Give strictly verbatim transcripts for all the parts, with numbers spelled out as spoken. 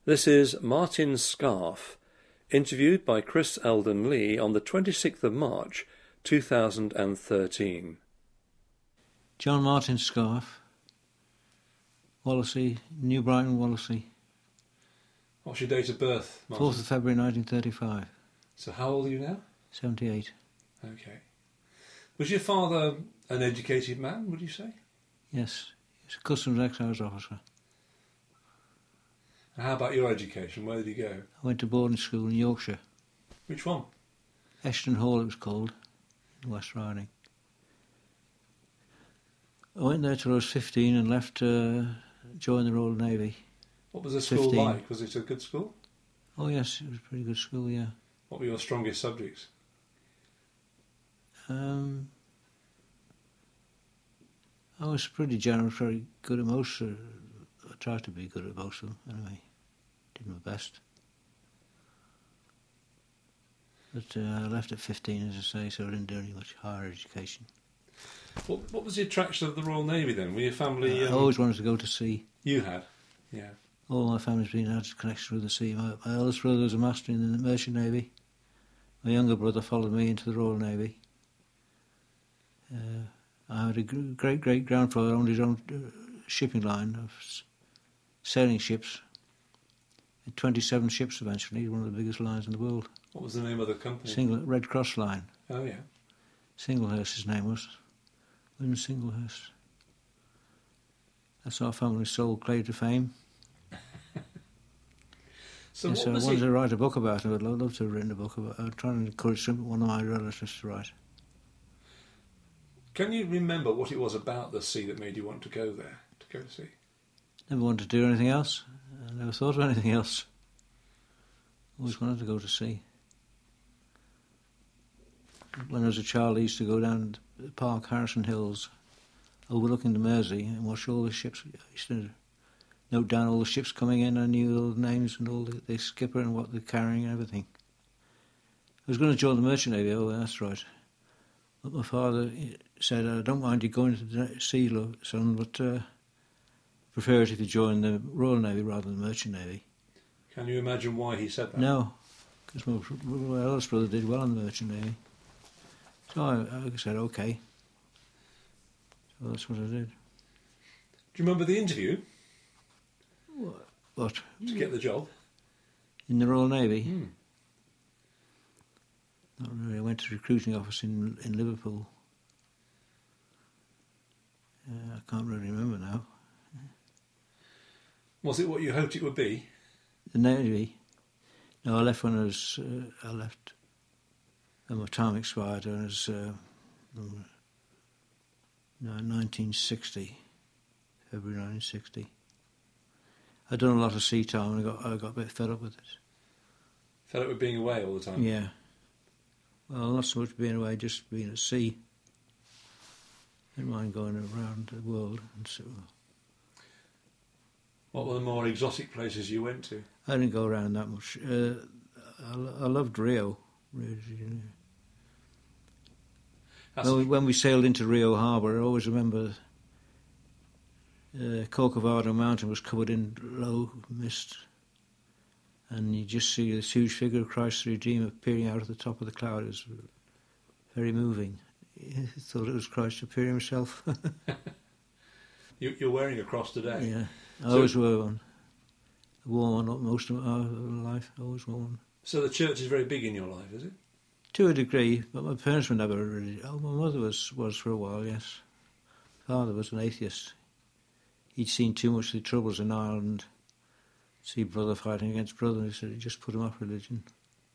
This is Martin Scarfe, interviewed by Chris Eldon Lee on the twenty-sixth of March two thousand thirteen. John Martin Scarfe, Wallasey, New Brighton, Wallasey. What's your date of birth, Martin? fourth of February nineteen thirty-five. So how old are you now? seventy-eight. Okay. Was your father an educated man, would you say? Yes, he was a Customs Excise officer. And how about your education? Where did you go? I went to boarding school in Yorkshire. Which one? Ashton Hall it was called, in West Riding. I went there till I was fifteen and left to uh, join the Royal Navy. What was the school fifteen. like? Was it a good school? Oh yes, it was a pretty good school, yeah. What were your strongest subjects? Um, I was pretty generous, very good at most. Uh, I tried to be good at most of them, anyway. Did my best. But uh, I left at fifteen, as I say, so I didn't do any much higher education. What, what was the attraction of the Royal Navy then? Were your family... Uh, Um, I always wanted to go to sea. You had? Yeah. All my family's been had connection with the sea. My, my eldest brother was a master in the Merchant Navy. My younger brother followed me into the Royal Navy. Uh, I had a great great grandfather who owned his own uh, shipping line of s- sailing ships. Had twenty-seven ships eventually, one of the biggest lines in the world. What was the name of the company? Single Red Cross Line. Oh, yeah. Singlehurst, his name was. William Singlehurst. That's our family's sole claim to fame. So yes, what I was wanted it? to write a book about him. I'd love, love to have written a book about. I'm trying to encourage some, one of my relatives to write. Can you remember what it was about the sea that made you want to go there, to go to sea? Never wanted to do anything else. I never thought of anything else. Always wanted to go to sea. When I was a child, I used to go down to Park Harrison Hills, overlooking the Mersey, and watch all the ships. I used to note down all the ships coming in. I knew all the names and all the, the skipper and what they're carrying and everything. I was going to join the Merchant Navy. Oh, that's right. But my father said, I don't mind you going to the sea, lo- son, but uh, prefer it if you join the Royal Navy rather than the Merchant Navy. Can you imagine why he said that? No, because my, my eldest brother did well in the Merchant Navy. So I, I said, okay. So that's what I did. Do you remember the interview What? What? to get the job? In the Royal Navy? Mm. Not really. I went to the recruiting office in in Liverpool. Uh, I can't really remember now. Was it what you hoped it would be? The Navy? No, I left when I was... Uh, I left... When my time expired, I was... Uh, no, nineteen sixty. February nineteen sixty. I'd done a lot of sea time and I got, I got a bit fed up with it. Fed up with being away all the time? Yeah. Well, not so much being away, just being at sea. Didn't mind going around the world. And so, What were the more exotic places you went to? I didn't go around that much. Uh, I, I loved Rio. Rio de Janeiro. That's When we, when we sailed into Rio Harbour, I always remember uh, Corcovado Mountain was covered in low mist, and you just see this huge figure of Christ the Redeemer peering out of the top of the cloud. It was very moving. I thought it was Christ appearing himself. you, you're wearing a cross today. Yeah, I So- always wore one. I wore one most of my life. I always wore one. So the church is very big in your life, is it? To a degree, but my parents were never really... Oh, my mother was, was for a while, yes. Father was an atheist. He'd seen too much of the troubles in Ireland. See brother fighting against brother, he said he just put him off religion.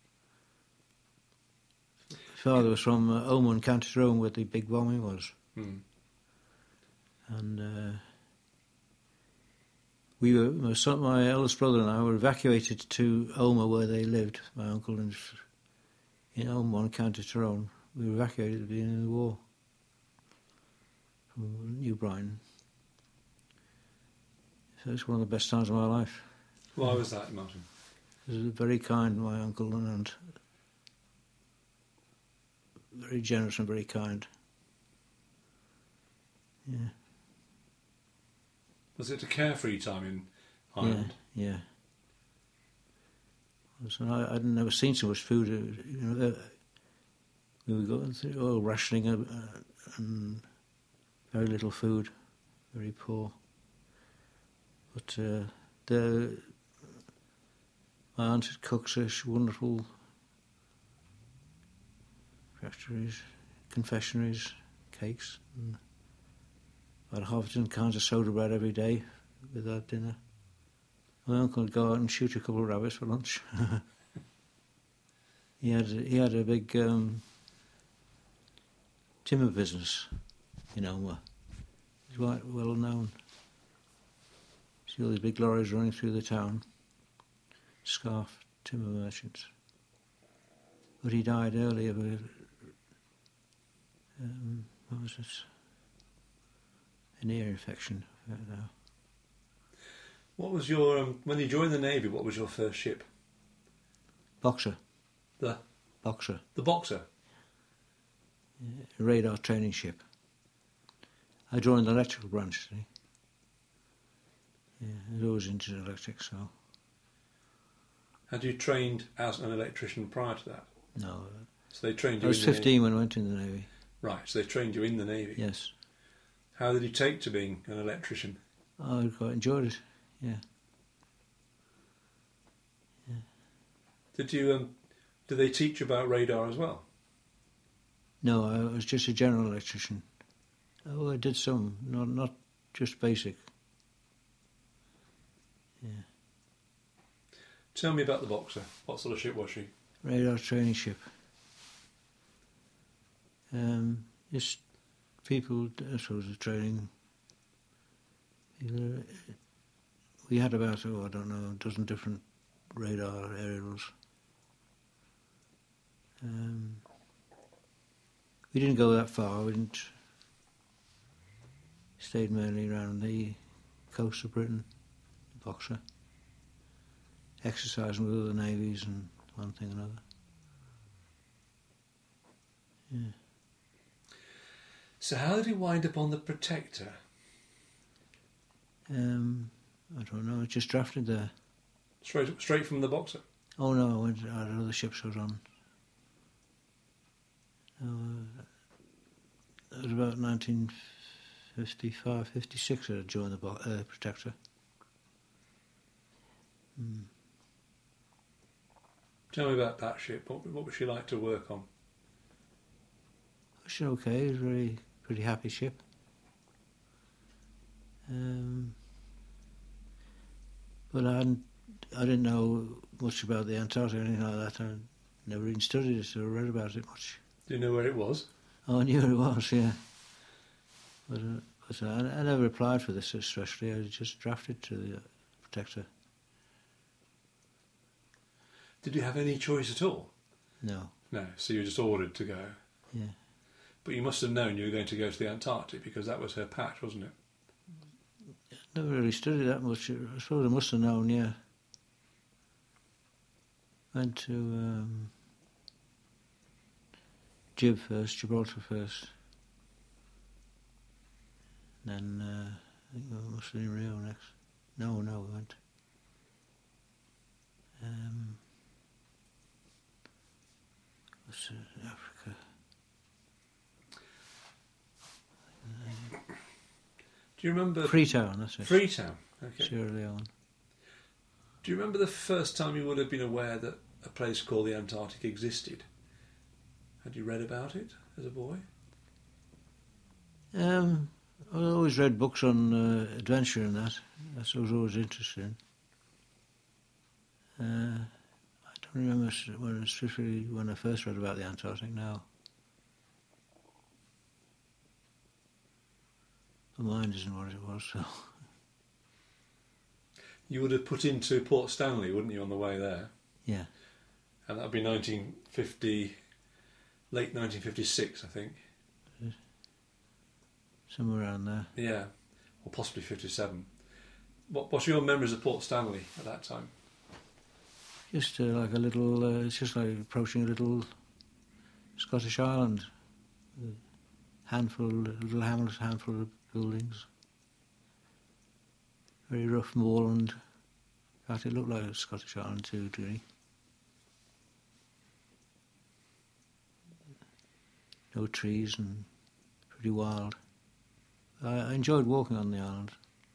Father was from uh, Omagh, County Tyrone, where the big bombing was. Hmm. And uh, we were, my son, my eldest brother and I were evacuated to Omagh, where they lived, my uncle and in Omagh, County Tyrone. We were evacuated at the beginning of the war from New Brighton. So it's one of the best times of my life. Why was that, Martin? He was very kind, my uncle, and very generous and very kind. Yeah, Was it a carefree time in Ireland? yeah, yeah. So I, I'd never seen so much food. uh, You know, uh, we were going through all rationing uh, and very little food, very poor. But uh, the my aunt cooks such wonderful factories, confectionaries, cakes. And I'd have half a dozen cans of soda bread every day with our dinner. My uncle would go out and shoot a couple of rabbits for lunch. he had he had a big um, timber business in Elmer. He's quite well known. See all these big lorries running through the town. Scarf timber merchants. But he died early of a um, what was it? An ear infection. I don't know. What was your um, when you joined the Navy? What was your first ship? Boxer. The Boxer. the Boxer. Yeah, a radar training ship. I joined the electrical branch. See? Yeah, I was always into electrics, so Had you trained as an electrician prior to that? no. Uh, So they trained I you was in the fifteen Navy? when I went in the Navy. Right, so they trained you in the Navy. Yes. How did you take to being an electrician? Oh, I quite enjoyed it. Yeah. Did you um, did they teach you about radar as well? No, I was just a general electrician. Oh, I did some, not not just basic. Yeah. Tell me about the Boxer. What sort of ship was she? Radar training ship. Um, just people, I suppose, the training. Either, we had about, oh, I don't know, a dozen different radar aerials. Um, we didn't go that far. We didn't. Stayed mainly around the coast of Britain, Boxer. Exercising with other navies and one thing or another. Yeah. So how did he wind up on the Protector? Um, I don't know. It just drafted there. Straight straight from the Boxer? Oh no, I went I had other ships I was on. Uh, that was about nineteen fifty-five, fifty-six that I joined the Bo- uh, Protector. Mm. Tell me about that ship. What, what was she like to work on? It was okay. It was a very pretty happy ship. Um, but I hadn't, I didn't know much about the Antarctic or anything like that. I never even studied it or read about it much. Do you know where it was? Oh, I knew it was, yeah. But, uh, but uh, I, I never applied for this especially. I just drafted to the Protector. Did you have any choice at all? No. No, so you were just ordered to go. Yeah. But you must have known you were going to go to the Antarctic because that was her patch, wasn't it? Never really studied that much. I suppose I must have known, yeah. Went to um, Gib first, Gibraltar first. Then uh, I think I must have been Rio next. No, no, we went. Um, what's it, Africa? Do you remember... Freetown, that's it. Freetown, okay. Sierra Leone. Do you remember the first time you would have been aware that a place called the Antarctic existed? Had you read about it as a boy? Um, I always read books on uh, adventure and that. That's what I was always interested in. Uh, I don't remember when specifically when I first read about the Antarctic now. My mind isn't what it was, so... You would have put into Port Stanley, wouldn't you, on the way there? Yeah. And that would be nineteen fifty, late nineteen fifty-six, I think. Somewhere around there. Yeah, or possibly fifty-seven. What, what's your memories of Port Stanley at that time? Just uh, like a little, uh, it's just like approaching a little Scottish island. A handful, a little hamlet, handful of buildings. Very rough moorland. In fact, it looked like a Scottish island to a degree. no trees and pretty wild. I, I enjoyed walking on the island.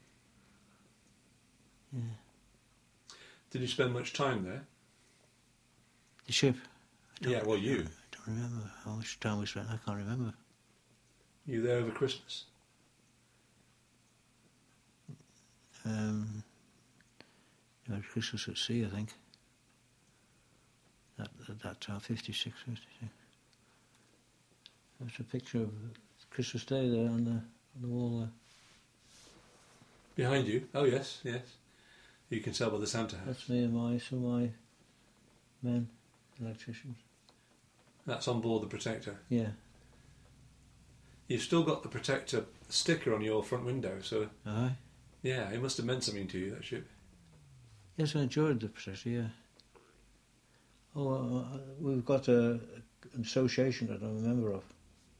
Yeah. Did you spend much time there? The ship? Yeah, well, you. I don't remember how much time we spent. I can't remember. You were there over Christmas? Um, it was Christmas at sea, I think. That, at that time, fifty-six, fifty-six. There's a picture of Christmas Day there on the, on the wall there. Behind you? Oh, yes, yes. You can tell by the Santa hat. That's me and my, some of my men, electricians. That's on board the Protector? Yeah. You've still got the Protector sticker on your front window, so... Aye. Yeah, it must have meant something to you, that ship. Yes, I enjoyed the Protector, yeah. Oh, uh, we've got a, an association that I'm a member of.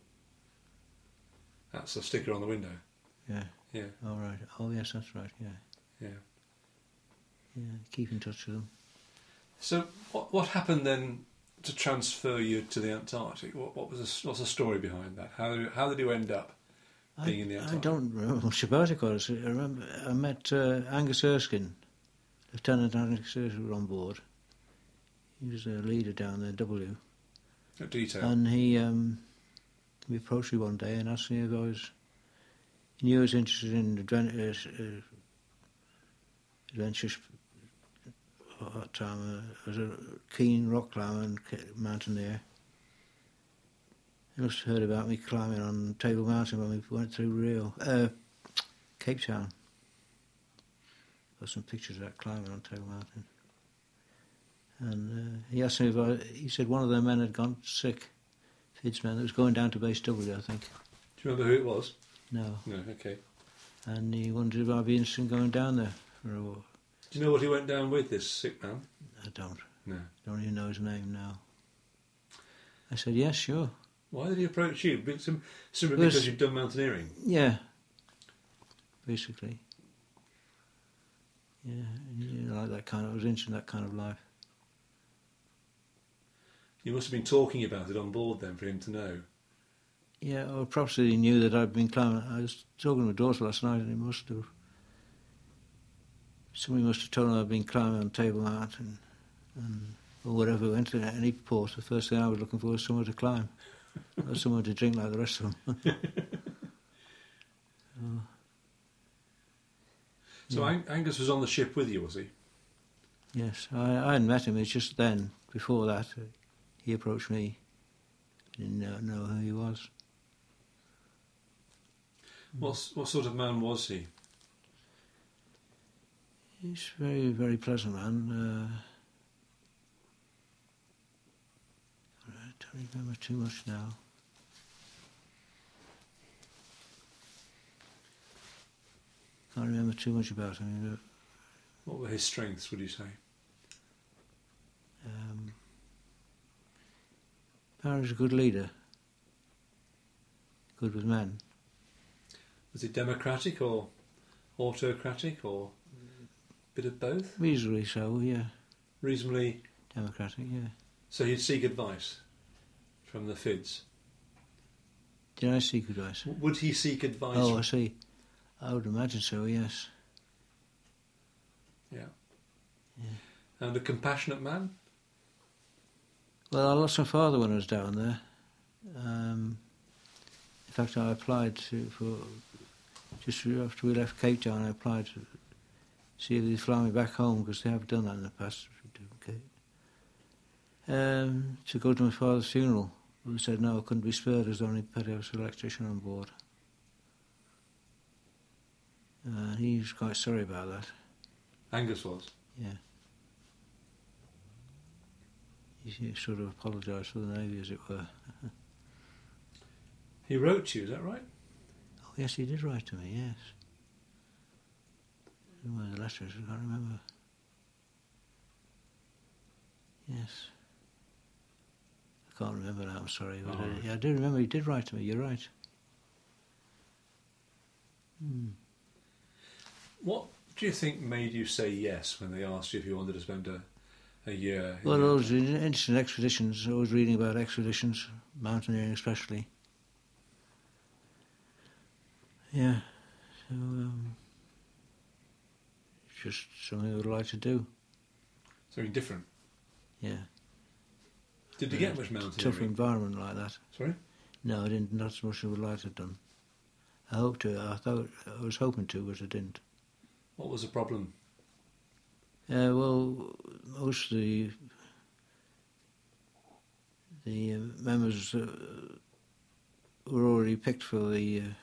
That's a sticker on the window? Yeah. Yeah. Oh, right. Oh, yes, that's right, yeah. Yeah. Yeah, keep in touch with them. So, what what happened then to transfer you to the Antarctic? What what was the, what's the story behind that? How how did you end up being I, in the Antarctic? I don't remember much about it, because I remember I met uh, Angus Erskine, Lieutenant Angus Erskine, on board. He was a leader down there, W. At Detail. And he, um, he approached me one day and asked me if I was. He knew I was interested in adventures. Uh, adventures. At that time, uh, I was a keen rock climber and mountaineer. He must have heard about me climbing on Table Mountain when we went through Rio, uh, Cape Town. Got some pictures of that climbing on Table Mountain. And uh, he asked me if I, he said one of their men had gone sick, Fid's men, that was going down to Base W, I think. Do you remember who it was? No. No, okay. And he wondered if I'd be interested in going down there for a walk. Do you know what he went down with, this sick man? I don't. No. Don't even know his name now. I said, yes, sure. Why did he approach you? Be- sim- Simply Was- because you've done mountaineering? Yeah, basically. Yeah, you know, like that kind of, I was interested in that kind of life. You must have been talking about it on board then for him to know. Yeah, or perhaps he knew that I'd been climbing. I was talking to my daughter last night and he must have. Somebody must have told him I'd been climbing on Table Mountain and, or whatever. Went to any port, the first thing I was looking for was somewhere to climb. Not somewhere to drink like the rest of them. oh. So Yeah. Ang- Angus was on the ship with you, was he? Yes, I, I hadn't met him. It's just then, before that, uh, he approached me. Didn't know, know who he was. What what sort of man was he? He's a very, very pleasant man. Uh, I don't remember too much now. Can't remember too much about him. What were his strengths, would you say? Um, apparently he's a good leader. Good with men. Was he democratic or autocratic or a bit of both? Reasonably so, yeah. Reasonably... Democratic, yeah. So he'd seek advice from the Fids? Did I seek advice? W- Would he seek advice? Oh, from- I see. I would imagine so, yes. Yeah. Yeah. And a compassionate man? Well, I lost my father when I was down there. Um, in fact, I applied to, for, just after we left Cape Town, I applied to see if they'd fly me back home, because they have done that in the past. Um, to go to my father's funeral. But they said no, I couldn't be spared as the only petty house electrician on board. Uh, he was quite sorry about that. Angus was? Yeah. He, he sort of apologised for the Navy, as it were. He wrote to you, is that right? Oh, yes, he did write to me, yes. One of the letters, I can't remember. Yes. I can't remember now, I'm sorry. But Oh. uh, yeah, I do remember he did write to me, you're right. Hmm. What do you think made you say yes when they asked you if you wanted to spend a, a year. Well, yeah. those interesting expeditions. I was reading about expeditions, mountaineering especially. Yeah, so um, it's just something I would like to do. Something different. Yeah. Did you Yeah, get much Tougher mountaineering? environment like that. Sorry? No, I didn't. Not as much as I would like to have done. I hoped to. I thought I was hoping to, but I didn't. What was the problem? Uh, well, most of the the uh, members uh, were already picked for the uh,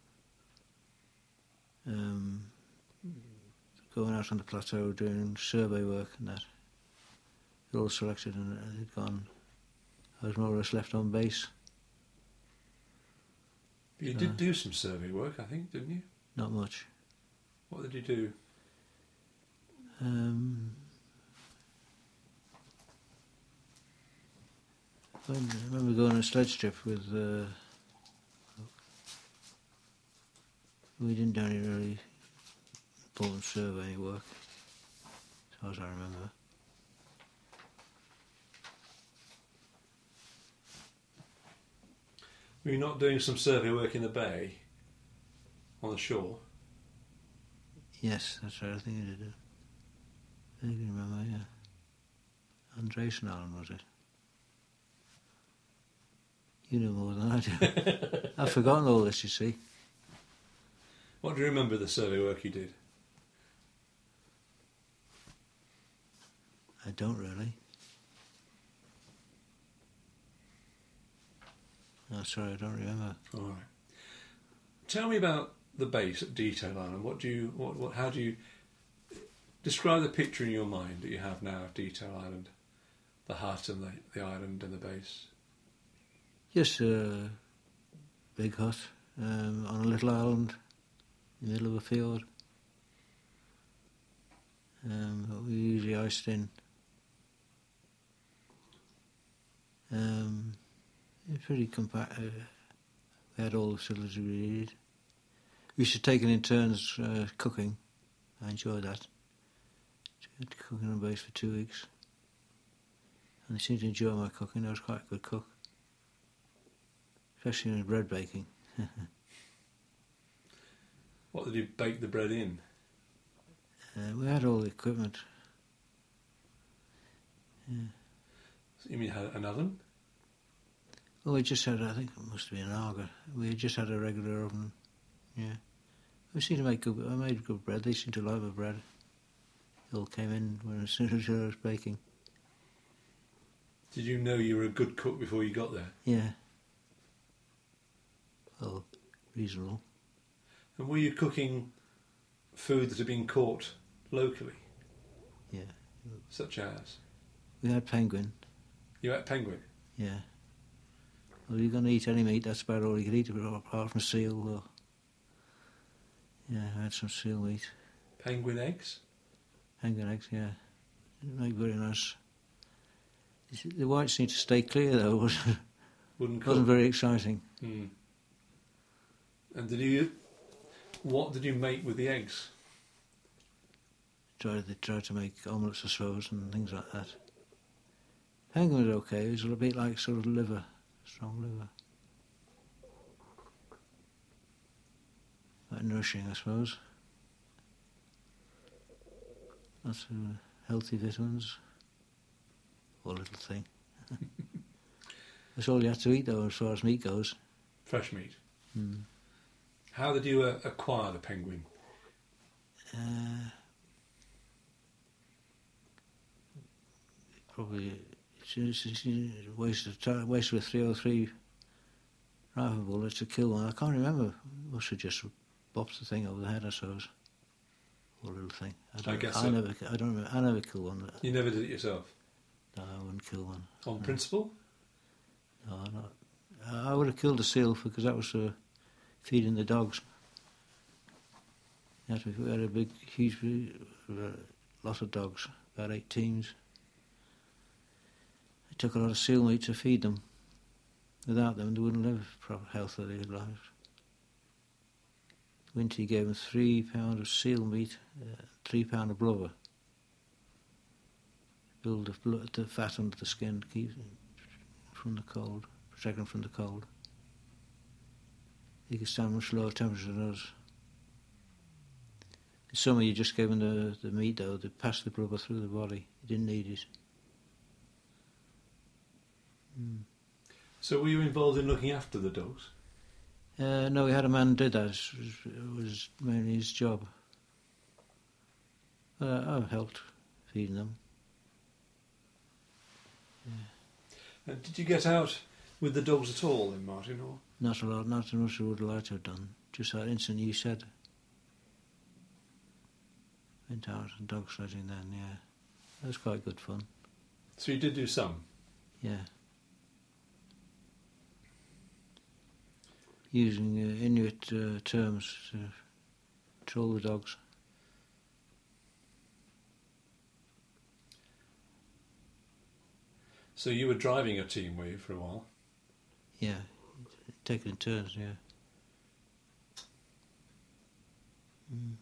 um, going out on the plateau doing survey work and that. They're all selected and they'd gone. I was more or less left on base. But you Uh, did do some survey work, I think, didn't you? Not much. What did you do? Um, I remember going on a sledge trip with. Uh, we didn't do any really important survey work, as far as I remember. Were you not doing some survey work in the bay? On the shore? Yes, that's right. I think I did. I think I remember. Yeah, Andresen Island was it? You know more than I do. I've forgotten all this. You see. What do you remember of the survey work you did? I don't really. No, sorry, I don't remember. All right. Tell me about the base at Detail Island. What do you? What? What? How do you describe the picture in your mind that you have now of Detail Island, the hut and the, the island and the base? Just a big hut um, on a little island in the middle of a fjord. Um, we usually iced in. Um, it's pretty compact. Uh, we had all the facilities we needed. We used to take it in turns uh, cooking. I enjoyed that. Cooking on base for two weeks. And they seemed to enjoy my cooking. I was quite a good cook. Especially in bread baking. What did you bake the bread in? Uh, we had all the equipment. Yeah. You mean had an oven? Well, we just had, I think it must have been an Arga. We just had a regular oven. Yeah. We seemed to make good, I made good bread. They seemed to like my bread. It all came in when as soon as I was baking. Did you know you were a good cook before you got there? Yeah. Well, reasonable. And were you cooking food that had been caught locally? Yeah. Such as? We had penguin. You ate penguin? Yeah. Well, you're going to eat any meat, that's about all you could eat, apart from seal. Or... Yeah, I had some seal meat. Penguin eggs? Penguin eggs, yeah. Didn't make very nice. The whites seemed to stay clear, though. Wasn't, Wouldn't cook? wasn't very exciting. Hmm. And did you... What did you make with the eggs? Tried, they tried to make omelettes, I suppose, and things like that. Penguin was okay. It was a bit like sort of liver, strong liver. Quite nourishing, I suppose. Lots of healthy vitamins. Poor little thing. That's all you have to eat, though, as far as meat goes. Fresh meat. Mm. How did you uh, acquire the penguin? Uh, probably it's, it's, it's a waste of time, waste of three oh three rifle bullets to kill one. I can't remember. Must have just bopped the thing over the head, I suppose. Poor little thing. I, don't, I guess I so. never. I don't. Remember, I never killed one. You never did it yourself? No, I wouldn't kill one. On no. principle? No, not. I would have killed a seal because that was uh, feeding the dogs. We had, we had a big, huge, uh, lot of dogs, about eight teams. It took a lot of seal meat to feed them. Without them, they wouldn't live proper healthy lives. Winty gave them three pounds of seal meat, uh, three pounds of blubber. build the, blood, the fat under the skin to keep from the cold, protect them from the cold. You can stand much lower temperature than us. In summer, you just gave them the, the meat, though, to pass the blubber through the body. You didn't need it. Mm. So were you involved in looking after the dogs? Uh, no, we had a man who did that. It was, it was mainly his job. Uh, I've helped feeding them. Yeah. Uh, did you get out with the dogs at all then, Martin? Or? Not a lot, not as much as I would like to have done. Just that instant you said. Went out and dog sledging then, yeah. That was quite good fun. So you did do some? Yeah. Using uh, Inuit uh, terms to control the dogs. So you were driving a team, were you, for a while? Yeah, taking in turns, yeah. Mm.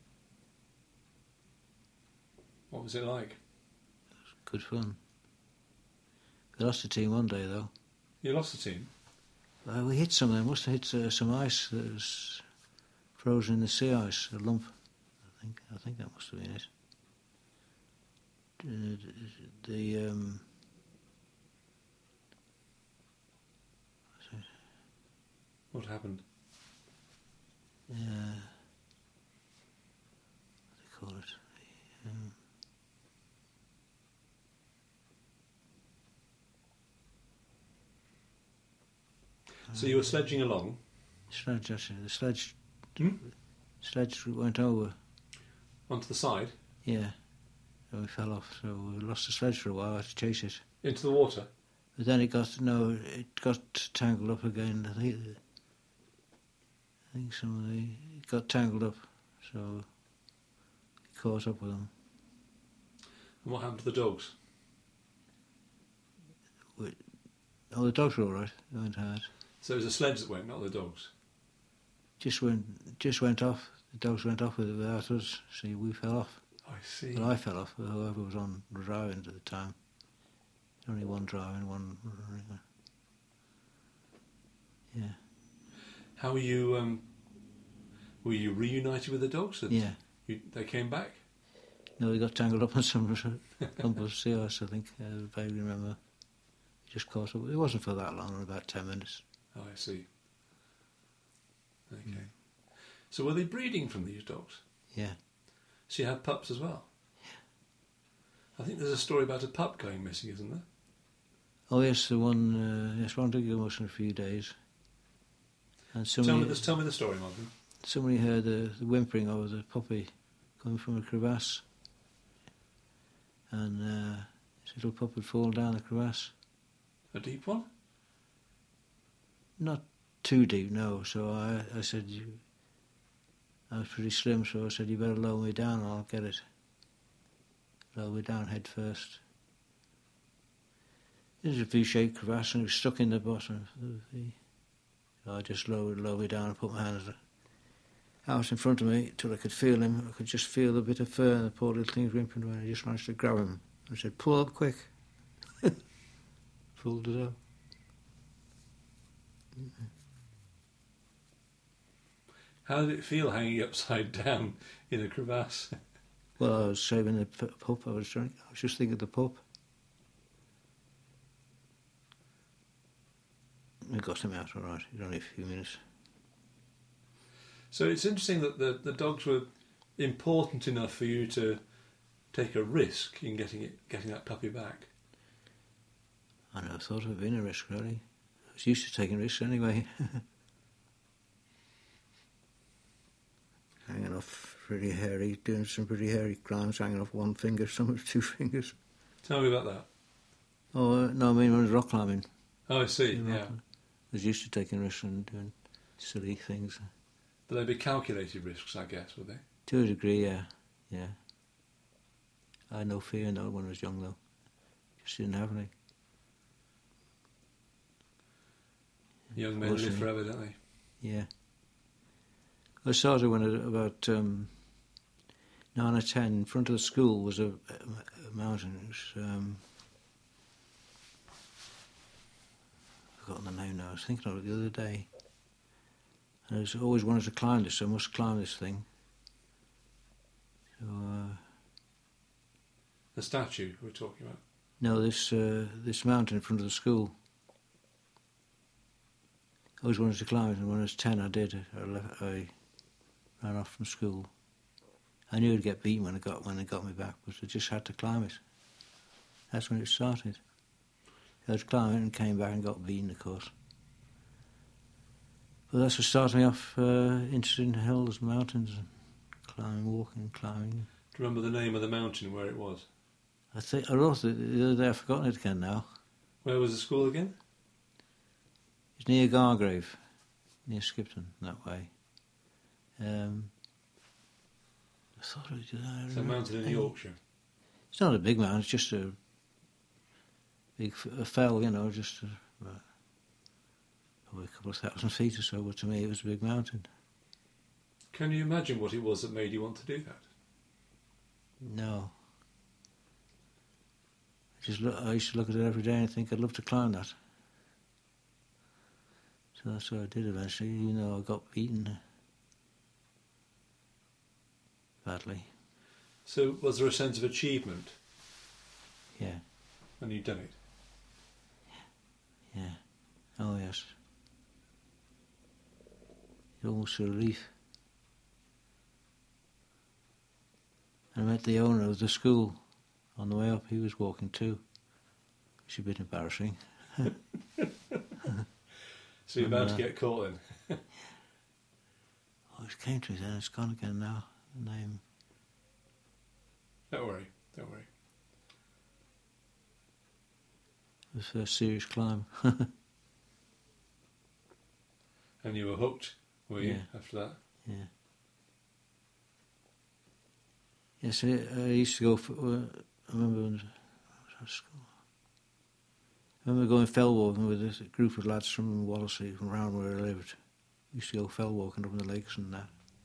What was it like? It was good fun. We lost the team one day, though. You lost the team? Uh, we hit something. Must have hit uh, some ice that was frozen in the sea ice, a lump. I think. I think that must have been it. Uh, the um, what happened? Uh, what do they call it? Um, So you were sledging along? Sledge, actually. The sledge, Hmm? sledge went over. Onto the side? Yeah. So we fell off. So we lost the sledge for a while. I had to chase it. Into the water? But then it got, no, it got tangled up again. I think, I think some of the, it got tangled up. So it caught up with them. And what happened to the dogs? We, oh, the dogs were all right. They went hard. So it was the sledge that went, not the dogs? Just went, just went off. The dogs went off with it without us. See, we fell off. I see. Well, I fell off. Whoever was on driving at the time. Only one driving, one. Yeah. How were you? Um, were you reunited with the dogs? And Yeah. You, they came back. No, they got tangled up on some lump of sea ice. I think. I vaguely remember. Just caught up. It wasn't for that long. About ten minutes. Oh, I see. Okay. Mm. So were they breeding from these dogs? Yeah. So you had pups as well? Yeah. I think there's a story about a pup going missing, isn't there? Oh yes, the one. Uh, yes, one did go missing for a few days. And somebody, tell me this. Tell me the story, Martin. Somebody heard the, the whimpering of the puppy coming from a crevasse, and uh, this little pup had fallen down the crevasse. A deep one? Not too deep, no. So I, I said, you, I was pretty slim, so I said, you better lower me down, I'll get it. Lower me down head first. It was a V-shaped crevasse and it was stuck in the bottom of the V. So I just lowered, lowered me down and put my hands out in front of me till I could feel him. I could just feel the bit of fur and the poor little thing whimpering away. I just managed to grab him. I said, pull up quick. Pulled it up. How did it feel hanging upside down in a crevasse? Well, I was saving the p- pup. I was trying. I was just thinking of the pup. We got him out all right. It was only a few minutes. So it's interesting that the, the dogs were important enough for you to take a risk in getting it, getting that puppy back. I never thought of it being a risk, really. I was used to taking risks anyway. Hanging off pretty hairy, doing some pretty hairy crimes, hanging off one finger, some with two fingers. Tell me about that. Oh, uh, no, I mean, when I was rock climbing. Oh, I see, Rock yeah. climbing. I was used to taking risks and doing silly things. But they'd be calculated risks, I guess, would they? To a degree, yeah, yeah. I had no fear in that when I was young, though. Just didn't have any. Young men live forever, don't they? Yeah. I started when I was about um, nine or ten, in front of the school was a, a, a mountain. It was, um, I've forgotten the name now. I was thinking of it the other day. And I was always wanted to climb this, so I must climb this thing. So, uh, The statue we're talking about? no, this uh, this mountain in front of the school. I always wanted to climb it, and when I was ten, I did. I, left, I ran off from school. I knew I'd get beaten when I got when they got me back, but I just had to climb it. That's when it started. I was climbing it and came back and got beaten, of course. But that's what started me off uh, interested in hills and mountains and climbing, walking, climbing. Do you remember the name of the mountain where it was? I think I wrote it the other day. I've forgotten it again now. Where was the school again? It's near Gargrave, near Skipton, that way. Um, I thought it was... Uh, It's a mountain in Yorkshire. It's not a big mountain, it's just a big a fell, you know, just a, uh, probably a couple of thousand feet or so, but to me it was a big mountain. Can you imagine what it was that made you want to do that? No. I, just look, I used to look at it every day and think I'd love to climb that. So that's what I did eventually, even though I got beaten badly. So was there a sense of achievement Yeah, when you'd done it? yeah. Oh yes. It's almost a relief. I met the owner of the school on the way up. He was walking too. It's a bit embarrassing. So you're And, about uh, to get caught in. Oh, it came to me then. It's gone again now. The name. Don't worry, don't worry. The first serious climb. And you were hooked, were you, Yeah. after that? Yeah. Yes, I, I used to go. For, uh, I remember when I was at school. I remember going fell walking with a group of lads from Wallasey, from around where I lived. We used to go fell walking up in the lakes and that.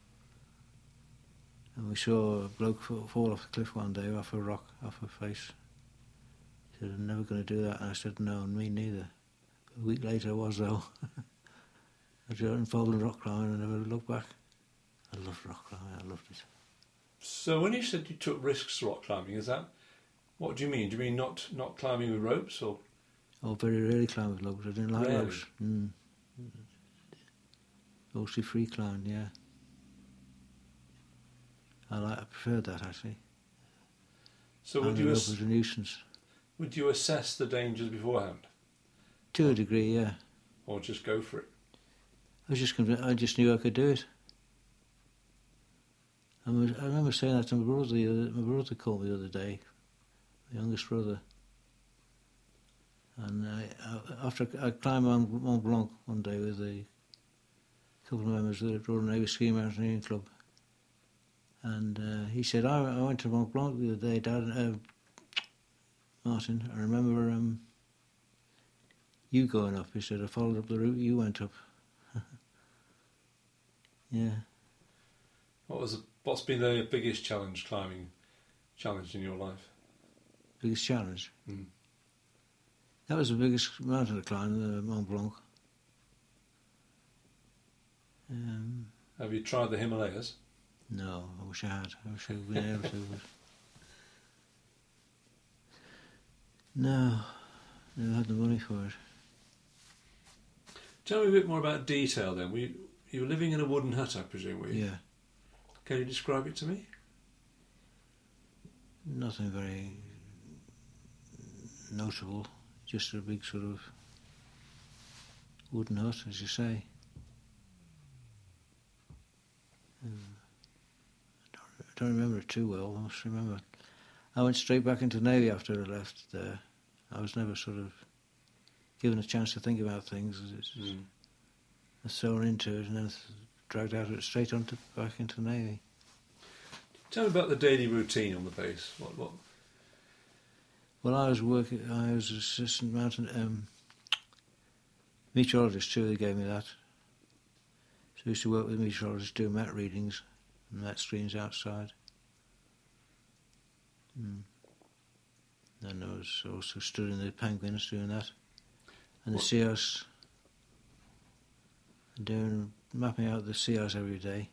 And we saw a bloke fall fall off the cliff one day, off a rock, off a face. He said, "I'm never going to do that." And I said, "No, and me neither." A week later I was, though. I got involved in rock climbing and I never looked back. I loved rock climbing, I loved it. So when you said you took risks rock climbing, is that, what do you mean? Do you mean not, not climbing with ropes, or? Oh, very rarely climbed with ropes. I didn't like Rarely? ropes. Mm. Mostly free climbed, yeah. I like. I preferred that actually. So would And you, the rope ass- was a nuisance. would you assess the dangers beforehand? To a degree, yeah. Or just go for it? I was just convinced, I just knew I could do it. I, was, I remember saying that to my brother. The other, my brother called me the other day, my youngest brother. And I, I, after I climbed Mont, Mont Blanc one day with a couple of members of the Royal Navy Ski Mountaineering Club, and uh, he said, I, I went to Mont Blanc the other day, Dad, uh, Martin, I remember um, you going up. He said, I followed up the route you went up. Yeah. What was the, what's been the biggest challenge, climbing challenge in your life? Biggest challenge? Mm. That was the biggest mountain to climb, the Mont Blanc. Um, Have you tried the Himalayas? no, I wish I had. I wish I had been able to. But no, never had the money for it. Tell me a bit more about detail then. Were you, you were living in a wooden hut, I presume, were you? Yeah, Can you describe it to me? nothing very notable. Just a big sort of wooden hut, as you say. Um, I, don't, I don't remember it too well. I must remember. I went straight back into the Navy after I left there. I was never sort of given a chance to think about things. It's just Mm. I was thrown into it and then dragged out of it straight on to, back into the Navy. Tell me about the daily routine on the base. What, what? Well, I was working. I was assistant mountain um, meteorologist too. They gave me that. So I used to work with meteorologists, do met readings and met screens outside. Mm. And I was also studying the penguins, doing that. And the What? sea ice, doing, mapping out the sea ice every day.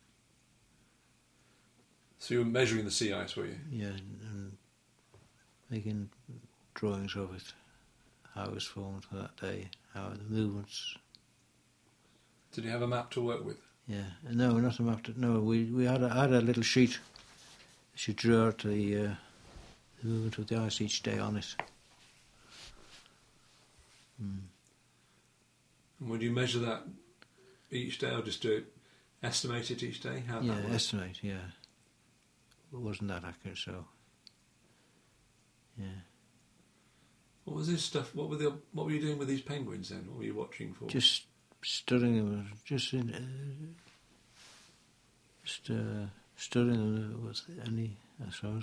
So you were measuring the sea ice, were you? Yeah, and making drawings of it, how it was formed for that day, how the movements. Did you have a map to work with? Yeah, no, not a map. To, no, we we had a, had a little sheet. She drew out the, uh, the movement of the ice each day on it. Mm. And would you measure that each day, or just do it, estimate it each day? How Yeah, that work? estimate. Yeah, it wasn't that accurate, so yeah. What was this stuff? What were the what were you doing with these penguins then? What were you watching for? Just studying them, just in, uh, just uh, studying them was any, I suppose.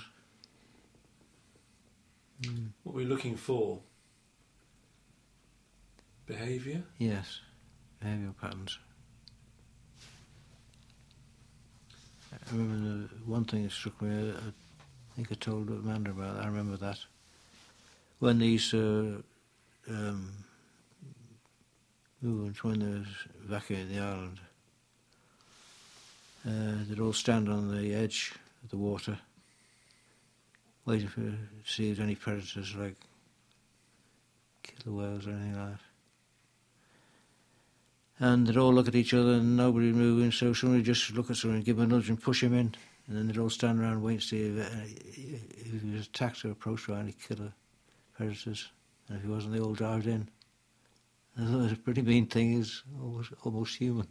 Mm. What were you looking for? Behaviour? Yes, behavioural patterns. I remember the one thing that struck me. I, I think I told Amanda about. I remember that when these uh, um, movements, when they was evacuating the island, uh, they'd all stand on the edge of the water, waiting for to see if any predators like killer whales or anything like that. And they'd all look at each other and nobody moving, so somebody would just look at someone and give him a nudge and push him in, and then they'd all stand around and wait to see if, uh, if he was attacked or approached by any killer predators, and if he wasn't, they all dived in. I thought it was a pretty mean thing, it's almost, almost human.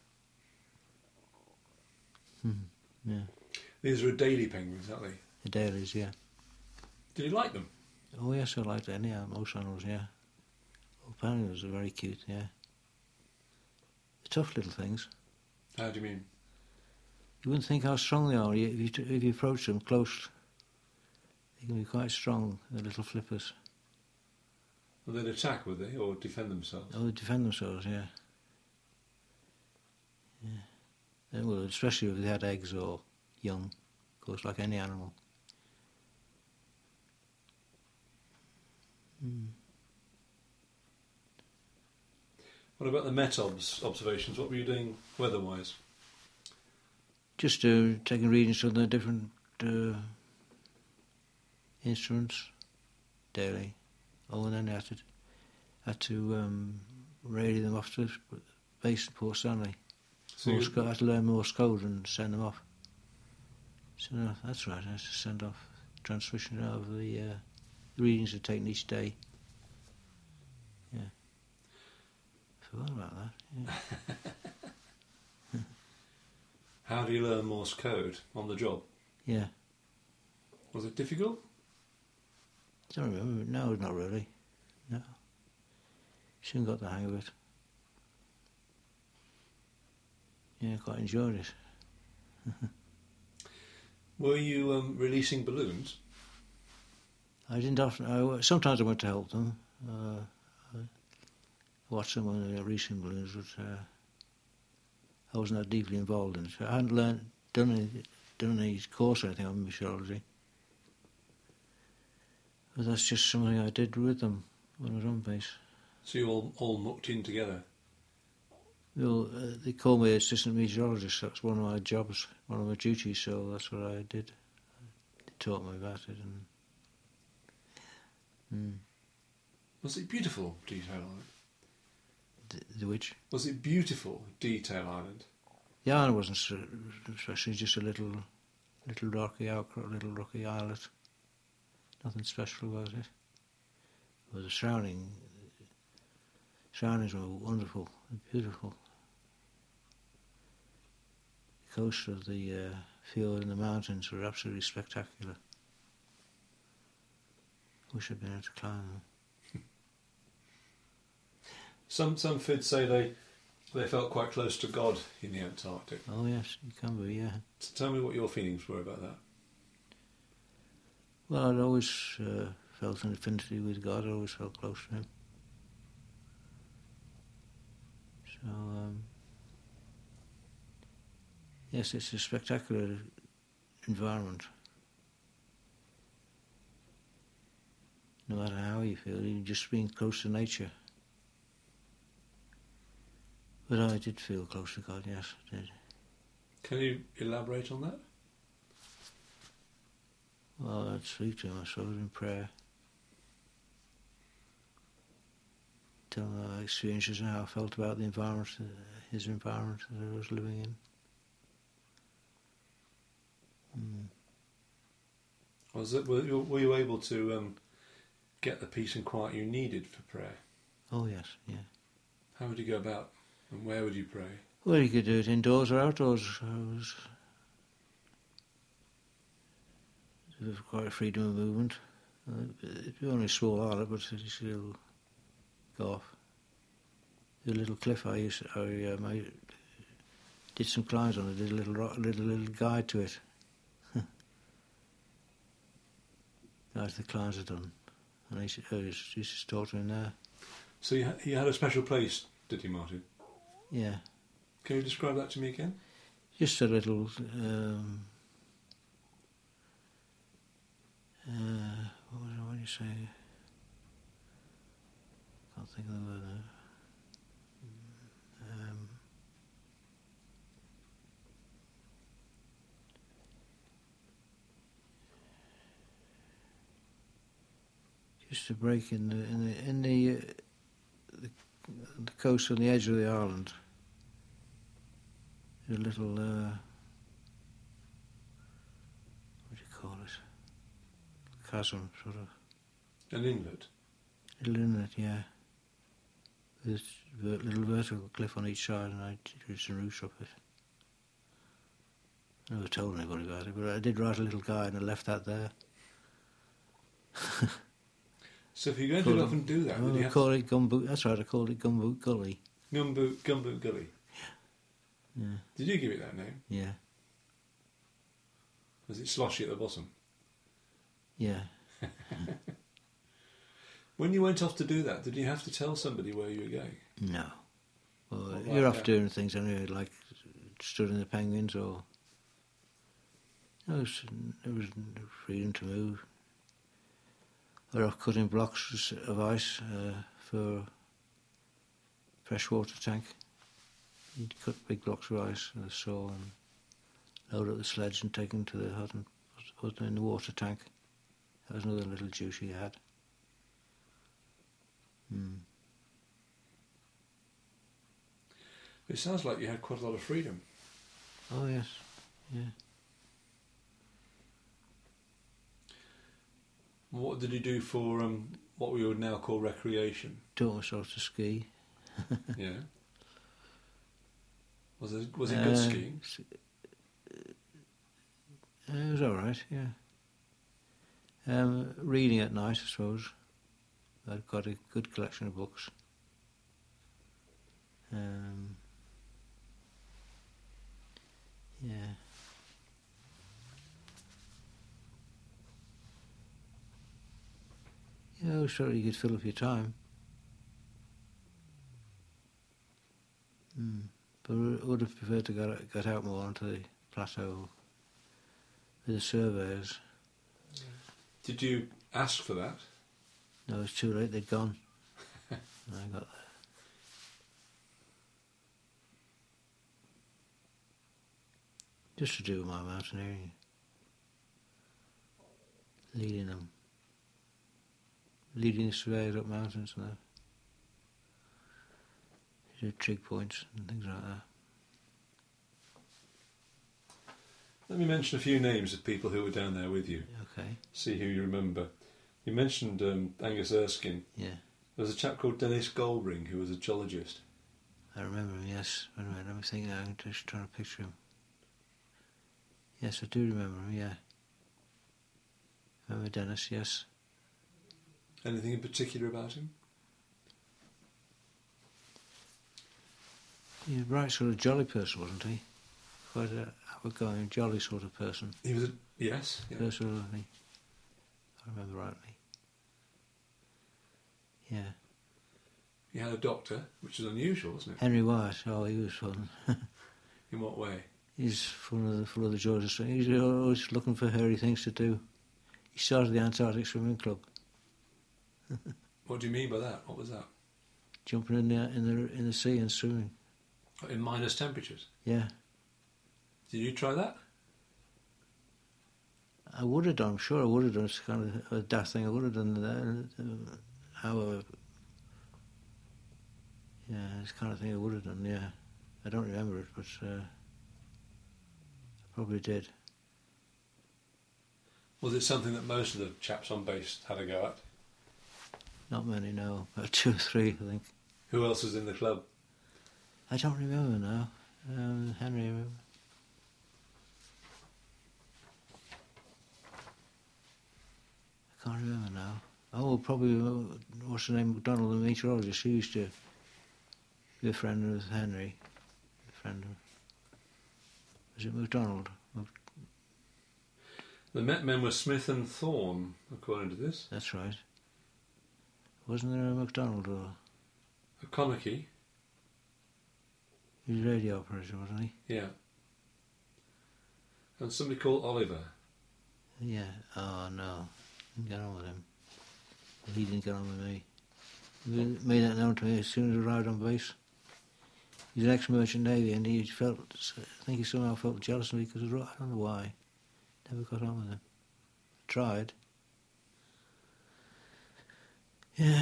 Hmm. Yeah. These are daily penguins, aren't they? The dailies, yeah. Did you like them? Oh yes, I liked any, uh, most animals, yeah. Oh, penguins are very cute, yeah. Tough little things. How do you mean? You wouldn't think how strong they are. If you, t- if you approach them close, they can be quite strong, the little flippers. Well, they'd attack, would they, or defend themselves? Oh, they defend themselves, yeah. Yeah. And, well, especially if they had eggs or young, of course, like any animal. Mm. What about the Met Obs observations? What were you doing weather-wise? Just uh, taking readings from the different uh, instruments daily. Oh, and then I had to, had to um, radio them off to base in Port Stanley. So Morse you- code, I had to learn Morse code and send them off. So no, that's right, I had to send off transmission of the uh, readings I'd taken each day. Yeah. Forgot about that. Yeah. How do you learn Morse code on the job? Yeah. Was it difficult? I don't remember. No, not really. No. Soon got the hang of it. Yeah, quite enjoyed it. Were you um, releasing balloons? I didn't often. I, sometimes I went to help them. Uh, I watched them when they were releasing balloons, but uh, I wasn't that deeply involved in it. I hadn't learned, done any, done any course or anything on meteorology. But that's just something I did with them when I was on base. So you all all mucked in together. Well, uh, they called me assistant meteorologist. That's one of my jobs, one of my duties. So that's what I did. They taught me about it, and mm. Was it beautiful, Detail Island? the, the which Was it beautiful, Detail Island? the island wasn't so, especially just a little, little rocky outcrop, little rocky islet. Nothing special about it. But the surrounding, surroundings were wonderful, beautiful. The coast of the uh, fjord and the mountains were absolutely spectacular. Wish I'd been able to climb them. Some some F I Ds say they they felt quite close to God in the Antarctic. Oh yes, you can be, yeah. So tell me what your feelings were about that. Well, I'd always uh, felt an affinity with God. I always felt close to Him. So, um, yes, it's a spectacular environment. no matter how you feel, you just being close to nature. But I did feel close to God, yes, I did. Can you elaborate on that? Well, I'd speak to him, I suppose, in prayer. Tell him my experiences and how I felt about the environment, uh, his environment that I was living in. Mm. Was it, were, you, were you able to um, get the peace and quiet you needed for prayer? Oh, yes, yeah. How would you go about, and where would you pray? Well, you could do it indoors or outdoors. I was there was quite a freedom of movement. Uh, it'd be only a small island, but you still go off. The little cliff I used, I, um, I did some climbs on it. Did a little, ro- little, little guide to it. Guys, the climbs had done, and I used, to, I used to talk to him there. So you, ha- you had a special place, did you, Martin? Yeah. Can you describe that to me again? Just a little. Um, uh, what was it? What do you say? Can't think of the word now. Um, just a break in the in the in the, uh, the, the coast on the edge of the island. There's a little uh, what do you call it? Chasm, sort of. An inlet? Little inlet, yeah. There's a little vertical cliff on each side, and I did some routes up it. I never told anybody about it, but I did write a little guide, and I left that there. So if you're going to Called go off and do that, Oh, would you I have call it Gumboot. That's right, I called it Gumboot Gully. Gumboot, Gumboot Gully? Yeah, Did you give it that name? yeah, Was it sloshy at the bottom? yeah. When you went off to do that, did you have to tell somebody where you were going? No. Well, What you're about off that? doing things anyway, like studying the penguins, or no, it was, it was freedom to move. Or off cutting blocks of ice uh, for freshwater tank. You'd cut big blocks of ice with a saw and load up the sledge and take them to the hut and put them in the water tank. That was another little duty you had. Hmm. It sounds like you had quite a lot of freedom. Oh yes, yeah. What did you do for um, what we would now call recreation? Taught myself to ski. Yeah. Was it was it good Uh, skiing? s- uh, It was all right, yeah. Um, reading at night, I suppose. I've got a good collection of books. Um, yeah. Yeah, I was sure you could fill up your time. Mm. But I would have preferred to get, get out more onto the plateau with the surveyors. Did you ask for that? No, it was too late, they'd gone. And I got there. Just to do with my mountaineering. Leading them. Leading the surveyors up mountains and that. You do trig points and things like that. Let me mention a few names of people who were down there with you. Okay, See who you remember. You mentioned um, Angus Erskine. yeah. There was a chap called Dennis Goldring who was a geologist. I remember him, yes. Wait a minute, let me think now. I'm just trying to picture him. Yes, I do remember him, yeah. Remember Dennis, yes. Anything in particular about him? He was a right sort of jolly person, wasn't he? Quite a outgoing, jolly sort of person. He was a yes. Yeah. Personally, I remember rightly. Yeah. He had a doctor, which is unusual, isn't it? Henry White, oh, he was fun. In what way? He's full of the, full of the joys of swimming. He's always looking for hairy things to do. He started the Antarctic Swimming Club. What do you mean by that? What was that? Jumping in the in the in the sea and swimming. In minus temperatures? Yeah, Did you try that? I would have done. I'm sure I would have done. It's kind of a daft thing. I would have done that. Uh, However, yeah, it's the kind of thing I would have done. Yeah, I don't remember it, but uh, I probably did. Was it something that most of the chaps on base had a go at? Not many, no. About two or three, I think. Who else was in the club? I don't remember now. Um, Henry, I remember. I can't remember now. Oh, probably, uh, what's the name, McDonald, the meteorologist. He used to be a friend with Henry. A friend of... Was it McDonald? The Met men were Smith and Thorne, according to this. That's right. Wasn't there a McDonald or... O'Conachie. He was a radio operator, wasn't he? Yeah. And somebody called Oliver. Yeah. Oh, no. Didn't get on with him. He didn't get on with me. He made that known to me as soon as I arrived on base. He's an ex-merchant navy, and he felt... I think he somehow felt jealous of me because I don't know why. Never got on with him. Tried. Yeah.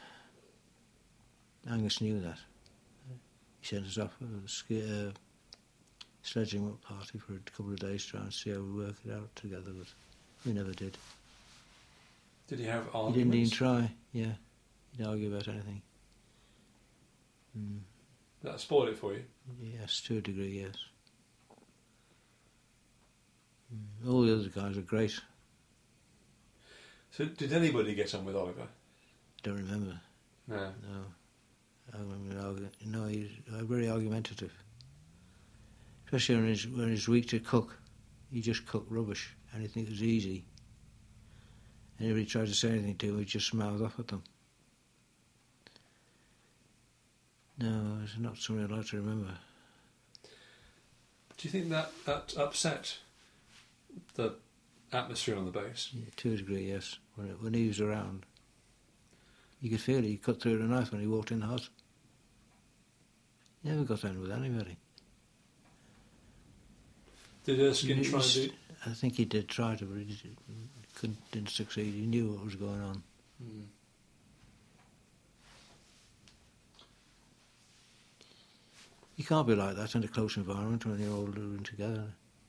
Angus knew that. He sent us off a ski, uh, sledging up party for a couple of days trying to see how we work it out together, but we never did. Did he have arguments? He didn't even try, yeah. He'd argue about anything. Mm. That spoiled it for you? Yes, to a degree, yes. Mm. All the other guys are great. So did anybody get on with Oliver? Don't remember. No. No. I remember, no, he's uh, very argumentative. Especially when he's, when he's weak to cook. He just cooked rubbish. Anything that was easy. Anybody tried to say anything to him, he'd just mouth off at them. No, it's not something I'd like to remember. Do you think that, that upset the atmosphere on the base? Yeah, to a degree, yes. When, it, when he was around, you could feel it. He cut through the knife when he walked in the hut. He never got on with anybody. Did Erskine He try and was- do... I think he did try to, but he did, couldn't, didn't succeed. He knew what was going on. Mm. You can't be like that in a close environment when you're all living together.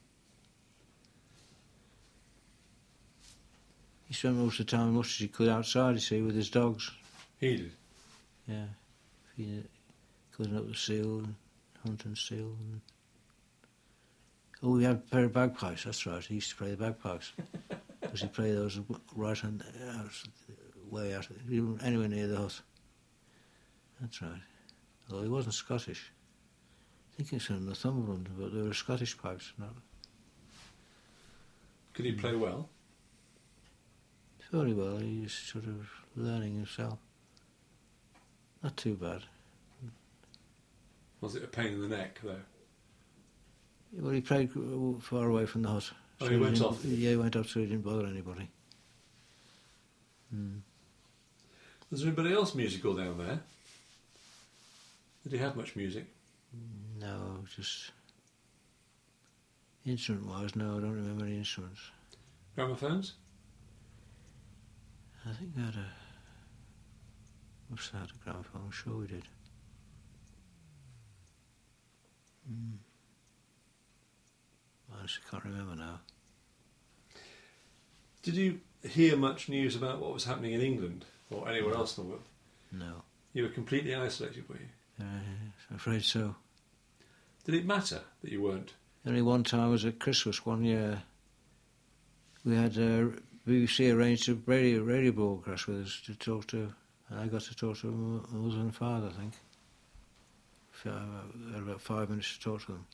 He spent most of the time, much as he could, outside, you see, with his dogs. He did? Yeah. Feeding it, cutting up the seal and hunting seal. And... Oh, we had a pair of bagpipes, that's right. He used to play the bagpipes. Because he played those right on, out, way out, anywhere near the hut. That's right. Although he wasn't Scottish. I think he was from Northumberland, but they were Scottish pipes. Not Could he play well? very well. He was sort of learning himself. Not too bad. Was it a pain in the neck, though? Well, he played far away from the hut. Oh, he went didn't- off? Yeah, he went off so he didn't bother anybody. Mm. Was there anybody else musical down there? Did he have much music? No, just... Instrument-wise, no, I don't remember any instruments. Gramophones? I think we had a... Must have had a gramophone, I'm sure we did. Mm. I honestly can't remember now. Did you hear much news about what was happening in England or anywhere else in the world? No. You were completely isolated, were you? Uh, I'm afraid so. Did it matter that you weren't? Only one time was at Christmas one year. We had uh, B B C arranged a radio, radio broadcast with us to talk to, and I got to talk to my mother and father, I think. I had about five minutes to talk to them.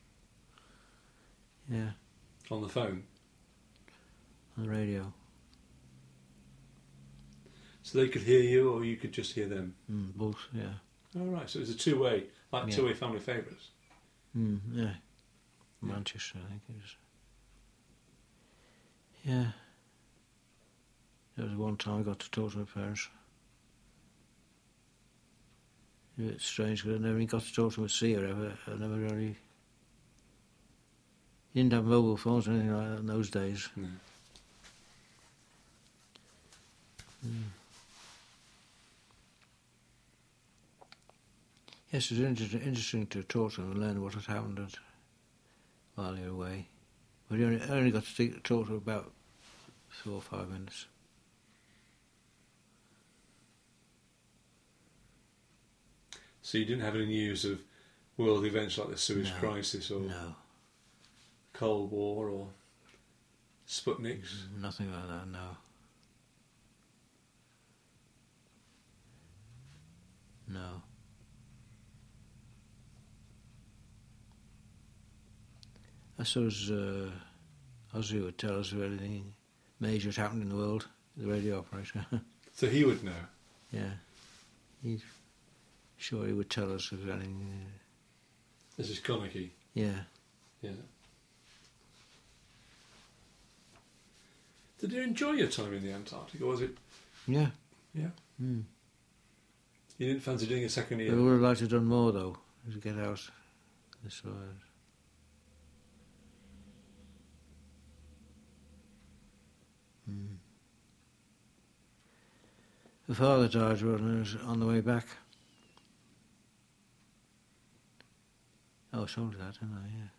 Yeah, On the phone? on the radio. So they could hear you or you could just hear them? Mm, both, yeah. Oh, right, so it was a two-way, like Yeah. two-way family favourites. Mm, yeah. Manchester, I think it was. Yeah. There was one time I got to talk to my parents. It's strange because I never even got to talk to them at sea or ever. I never really... You didn't have mobile phones or anything like that in those days. No. Mm. Yes, it was inter- interesting to talk to them and learn what had happened at, while you were away. But I only, I only got to speak, talk to them about four or five minutes. So you didn't have any news of world events like the Suez No. Crisis or No, Cold War or Sputniks? nothing like that, no. No. I suppose uh, Ozzy would tell us if anything major had happened in the world, the radio operator. So he would know. Yeah. He's sure he would tell us if anything. Uh, This is Konecki. yeah. Yeah. Did you enjoy your time in the Antarctic, or was it? Yeah. Yeah. Mm. You didn't fancy doing a second I year? would have liked to have done more, though, to get out this way. Mm. The father died when I was on the way back. Oh, I told you that, didn't I? Yeah.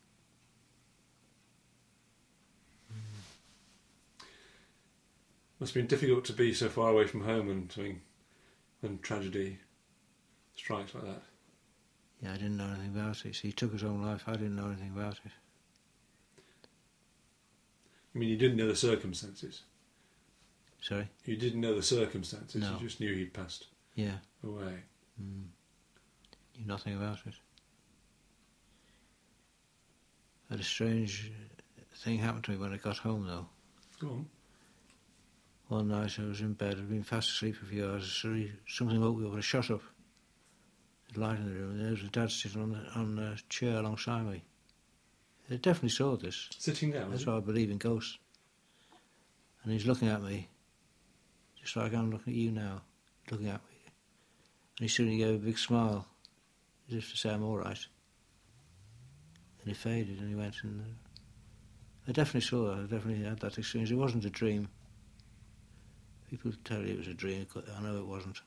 Must have been difficult to be so far away from home when something, when tragedy strikes like that. Yeah, I didn't know anything about it. See, he took his own life. I didn't know anything about it. I mean, you didn't know the circumstances. Sorry? You didn't know the circumstances. No. You just knew he'd passed Yeah. away. Mm. Knew nothing about it. Had a strange thing happen to me when I got home, though. Go on. One night I was in bed, I'd been fast asleep for a few hours, suddenly something woke me up and I shot up. The light in the room, and there was a dad sitting on, the, on a chair alongside me. I definitely saw this. Sitting down. That's was it? why I believe in ghosts. And he's looking at me, just like I'm looking at you now, looking at me. And he suddenly gave a big smile, as if to say I'm all right. And he faded and he went and... Uh, I definitely saw that, I definitely had that experience. It wasn't a dream. People tell you it was a dream, I know it wasn't.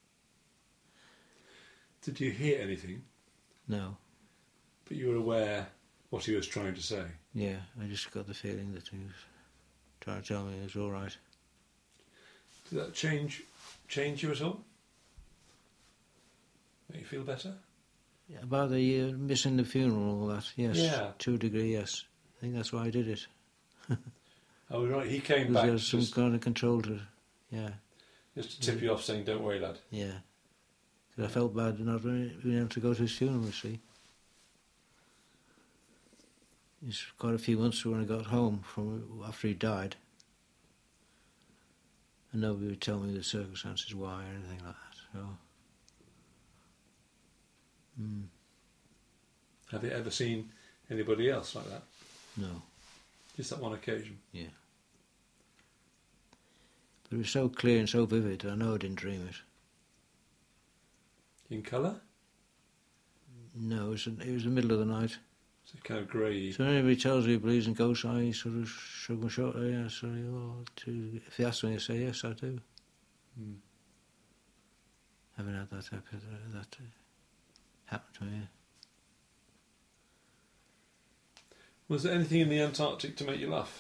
Did you hear anything? No. But you were aware what he was trying to say. Yeah, I just got the feeling that he was trying to tell me it was all right. Did that change change you at all? Make you feel better? Yeah, about the uh, missing the funeral and all that, yes. Yeah. To a degree, yes. I think that's why I did it. Oh, right. He came Because back there was some just, kind of control to it. Yeah, just to tip you off, saying, "Don't worry, lad." yeah. 'Cause I felt bad not being able to go to his funeral, you see. It's quite a few months when I got home from after he died. And nobody would tell me the circumstances why or anything like that. So, mm, Have you ever seen anybody else like that? no, Just that one occasion. yeah. But it was so clear and so vivid, I know I didn't dream it. In colour? No, it was, it was the middle of the night. So kind of grey. So anybody tells me he believes in ghosts, I sort of shrug my shoulders. Yeah, so oh, to, if they ask me, I say yes, I do. Hmm. Haven't had that happen, that uh, happen to me. Was there anything in the Antarctic to make you laugh?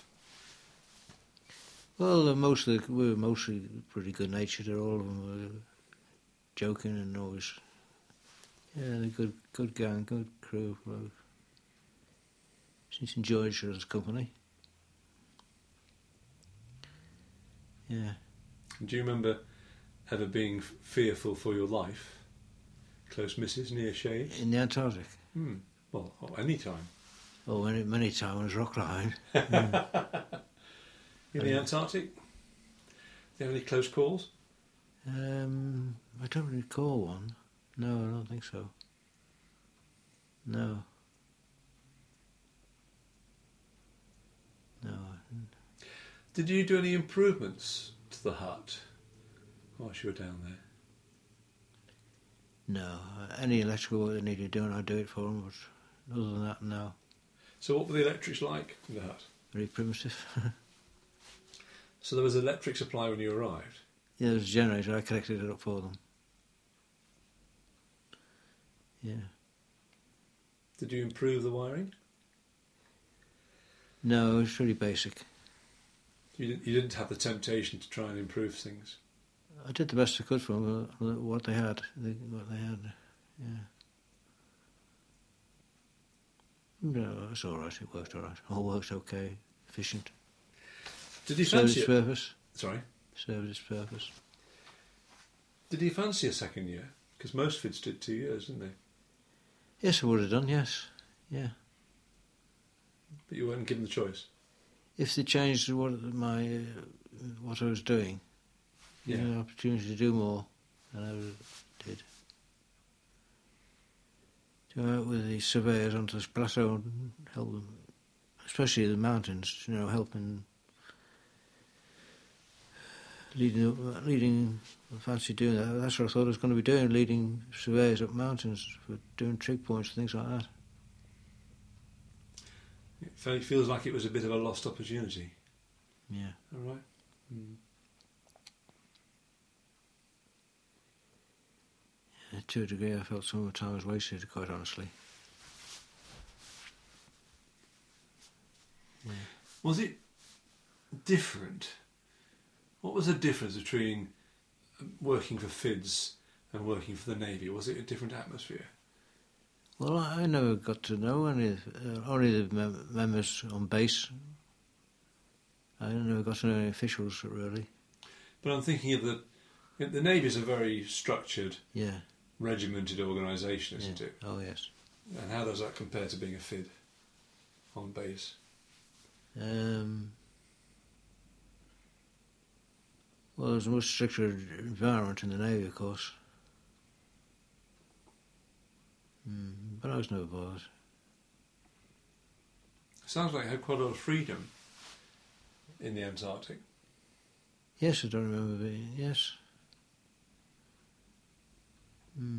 Well, uh, most of the, we were mostly pretty good natured. All of them were joking and always, yeah, they're good, good gang, good crew. Well, just enjoyed each other's company. Yeah. Do you remember ever being f- fearful for your life? Close misses, near shaves? In the Antarctic. Hmm. Well, oh, any time. Oh, many, many times when I was rock climbing. In the Antarctic? Do you have any close calls? Um, I don't recall one. No, I don't think so. No. No. Did you do any improvements the hut whilst you were down there? No, any electrical work they needed doing, I'd do it for them, but other than that, no. So what were the electrics like in the hut? Very primitive. So there was electric supply when you arrived? Yeah, there was a generator, I connected it up for them. Yeah. Did you improve the wiring? No, it was really basic. You didn't, you didn't have the temptation to try and improve things? I did the best I could for them, uh, what they had, they, what they had, yeah. No, it's all right, it worked all right. All worked okay, efficient. Did you Served fancy its it? purpose. Sorry? Served its purpose. Did you fancy a second year? Because most F I Ds did two years, didn't they? Yes, I would have done, yes, yeah. But you weren't given the choice? If they changed what my uh, what I was doing, Yeah. you know, opportunity to do more, than I would- did. To go out with the surveyors onto this plateau and help them, especially the mountains, you know, helping, leading, leading, I fancy doing that. That's what I thought I was going to be doing, leading surveyors up mountains for doing trig points and things like that. It fe- feels like it was a bit of a lost opportunity. Yeah. All right. Mm. To a degree, I felt some of the time was wasted, quite honestly. Yeah. Was it different? What was the difference between working for F I Ds and working for the Navy? Was it a different atmosphere? Well, I I never got to know any, uh, only the mem- members on base. I never got to know any officials, really. But I'm thinking of the... The Navy's a very structured, Yeah. regimented organisation, isn't yeah. it? Oh, yes. And how does that compare to being a F I D on base? Um, well, there's a much stricter environment in the Navy, of course. Mm, but I was never bothered. Sounds like you had quite a lot of freedom in the Antarctic. Yes, I don't remember being... Yes. Mm.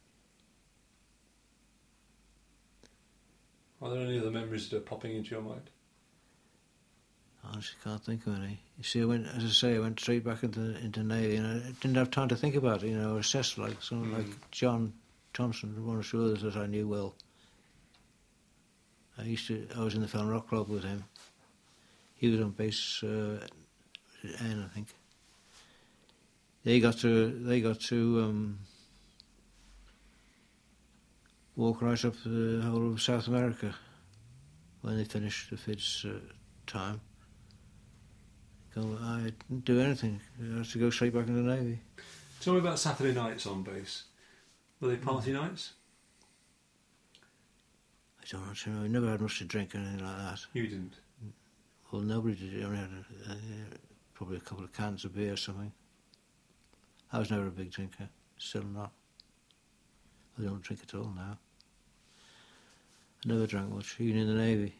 Are there any other memories that are popping into your mind? I honestly can't think of any. You see, I went, as I say, I went straight back into into Navy, and I didn't have time to think about it. You know, assess like someone Mm. like John Thompson, one or two others that I knew well. I used to. I was in the Fallon Rock Club with him. He was on base uh, N, I think. They got to. They got to um, walk right up the whole of South America when they finished the F I D's uh, time. Go, I didn't do anything. I had to go straight back into the Navy. Tell me about Saturday nights on base. Were they party nights? I don't know. You know, I never had much to drink or anything like that. You didn't. Well, nobody did. I only had a, uh, probably a couple of cans of beer or something. I was never a big drinker. Still not. I don't drink at all now. I never drank much, even in the Navy.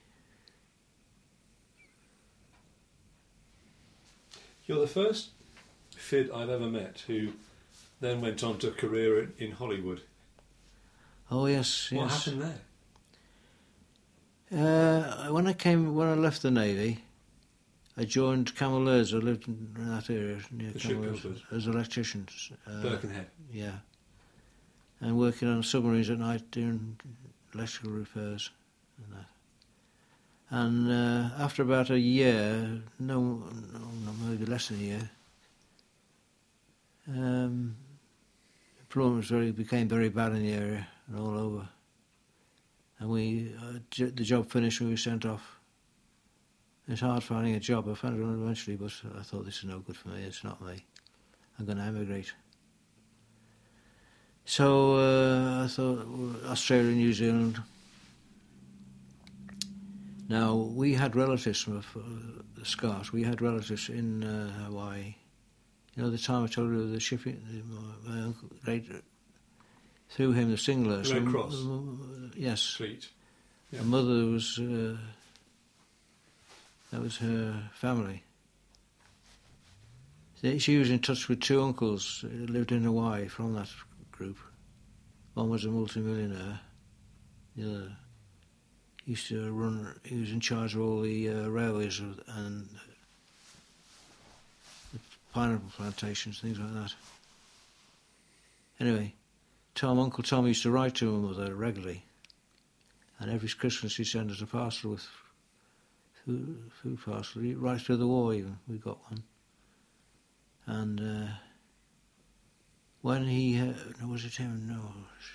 You're the first F I D I've ever met who then went on to a career in, in Hollywood. Oh yes, What yes. happened there? Uh, when I came, when I left the Navy, I joined Camel-Airs. I lived in that area near The Camel-Airs shipbuilders? as electricians. Uh, Birkenhead. Yeah. And working on submarines at night doing electrical repairs and that. And uh, after about a year, no, no, no, maybe less than a year, um, employment was very, became very bad in the area and all over. And we, uh, j- the job finished and we were sent off. It's hard finding a job. I found one eventually, but I thought this is no good for me. It's not me. I'm going to emigrate. So uh, I thought well, Australia, New Zealand. Now we had relatives from uh, the Scars. We had relatives in uh, Hawaii. You know, the time I told you of the shipping, the, my uncle, great, through him the Singler. The Red Cross? Uh, yes. Fleet. Yeah. My mother was. Uh, that was her family. They, she was in touch with two uncles who lived in Hawaii from that group. One was a multimillionaire. The other used to run. He was in charge of all the uh, railways and the pineapple plantations, things like that. Anyway, Tom, Uncle Tom used to write to my mother regularly, and every Christmas he'd send us a parcel with food, food parcel. Right through the war, even we got one. And uh, when he uh, no, was it him? No.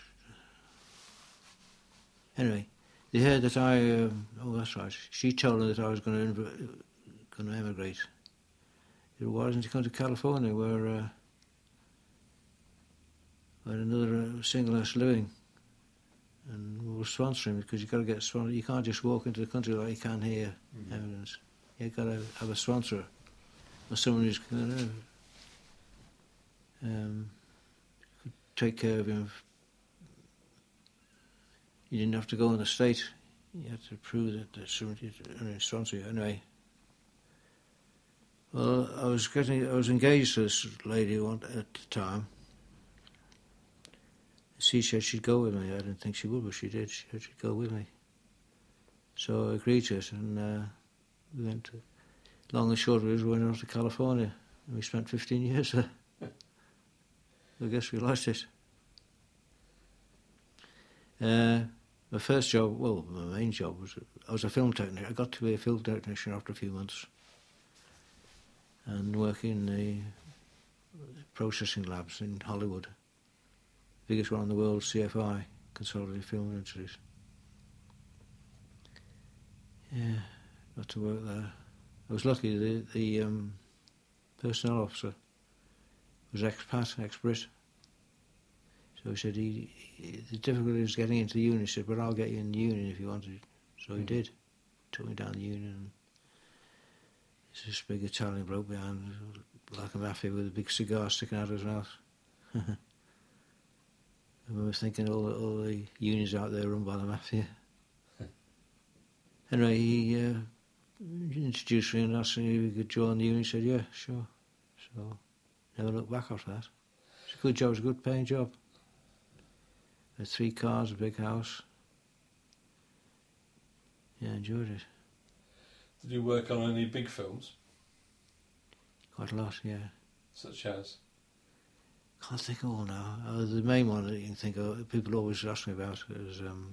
Anyway, they heard that I. Um, oh, that's right. She told her that I was going to inv- going to emigrate. Why doesn't he come to California, where uh, where another uh, single has living, and we'll sponsor him, because you've got to get a sponsor. You can't just walk into the country like you can here. Mm-hmm. Evidence. You've got to have a sponsor, or someone who's going to um, could take care of him. You didn't have to go in the state. You had to prove that, that somebody would sponsor you. Anyway, well, I was getting, I was engaged to this lady one at the time. She said she'd go with me. I didn't think she would, but she did. She said she'd go with me. So I agreed to it, and uh, we went to, long and short of it, we went off to California, and we spent fifteen years there. I guess we liked it. Uh, my first job, well, my main job was, I was a film technician. I got to be a film technician after a few months, and working in the processing labs in Hollywood. Biggest one in the world, C F I, Consolidated Film Industries. Yeah, got to work there. I was lucky, the, the um, personnel officer was expat, ex-Brit. So he said, he, he, the difficulty was getting into the union. He said, but I'll get you in the union if you wanted. So he did. Took me down the union. And there's this big Italian bloke behind, like a mafia, with a big cigar sticking out of his mouth. I remember thinking all the, all the unions out there run by the mafia. Anyway, he uh, introduced me and asked me if we could join the union. He said, yeah, sure. So, never looked back after that. It's a good job, it's a good paying job. I had three cars, a big house. Yeah, I enjoyed it. Did you work on any big films? Quite a lot, yeah. Such as? Can't think of all now. Uh, the main one that you can think of, people always ask me about, is um,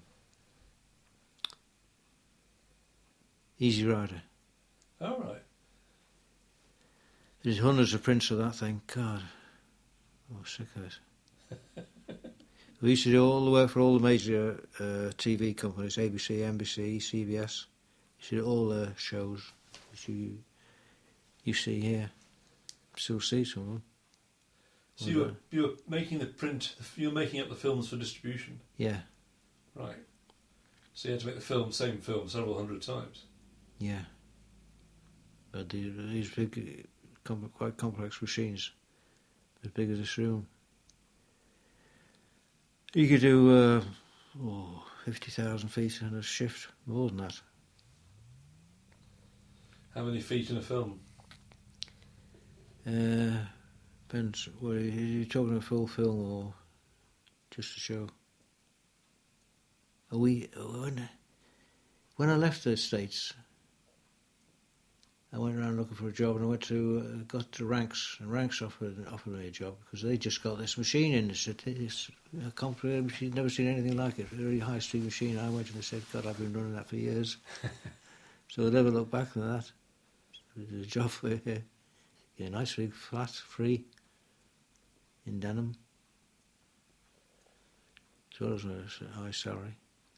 Easy Rider. Oh, right. There's hundreds of prints of that thing. God, I was sick of it. We used to do all the work for all the major uh, T V companies, A B C, N B C, C B S. We used to do all the shows which you, you see here. Still see some of them. So you were, you were making the print, you were making up the films for distribution? Yeah. Right. So you had to make the film, same film, several hundred times? Yeah. But these, these big, com- quite complex machines, as big as this room. You could do uh, oh, fifty thousand feet in a shift, more than that. How many feet in a film? Uh, depends. Well, are you talking a full film or just a show? Are we, when, when I left the States, I went around looking for a job, and I went to uh, got to Ranks, and Ranks offered offered me a job because they just got this machine in. They said it's a complicated machine, never seen anything like it. A very high speed machine. I went and they said, "God, I've been running that for years." So I never looked back on that. There's a job for you. Yeah, nice big flat, free in Denham. So it was a high salary.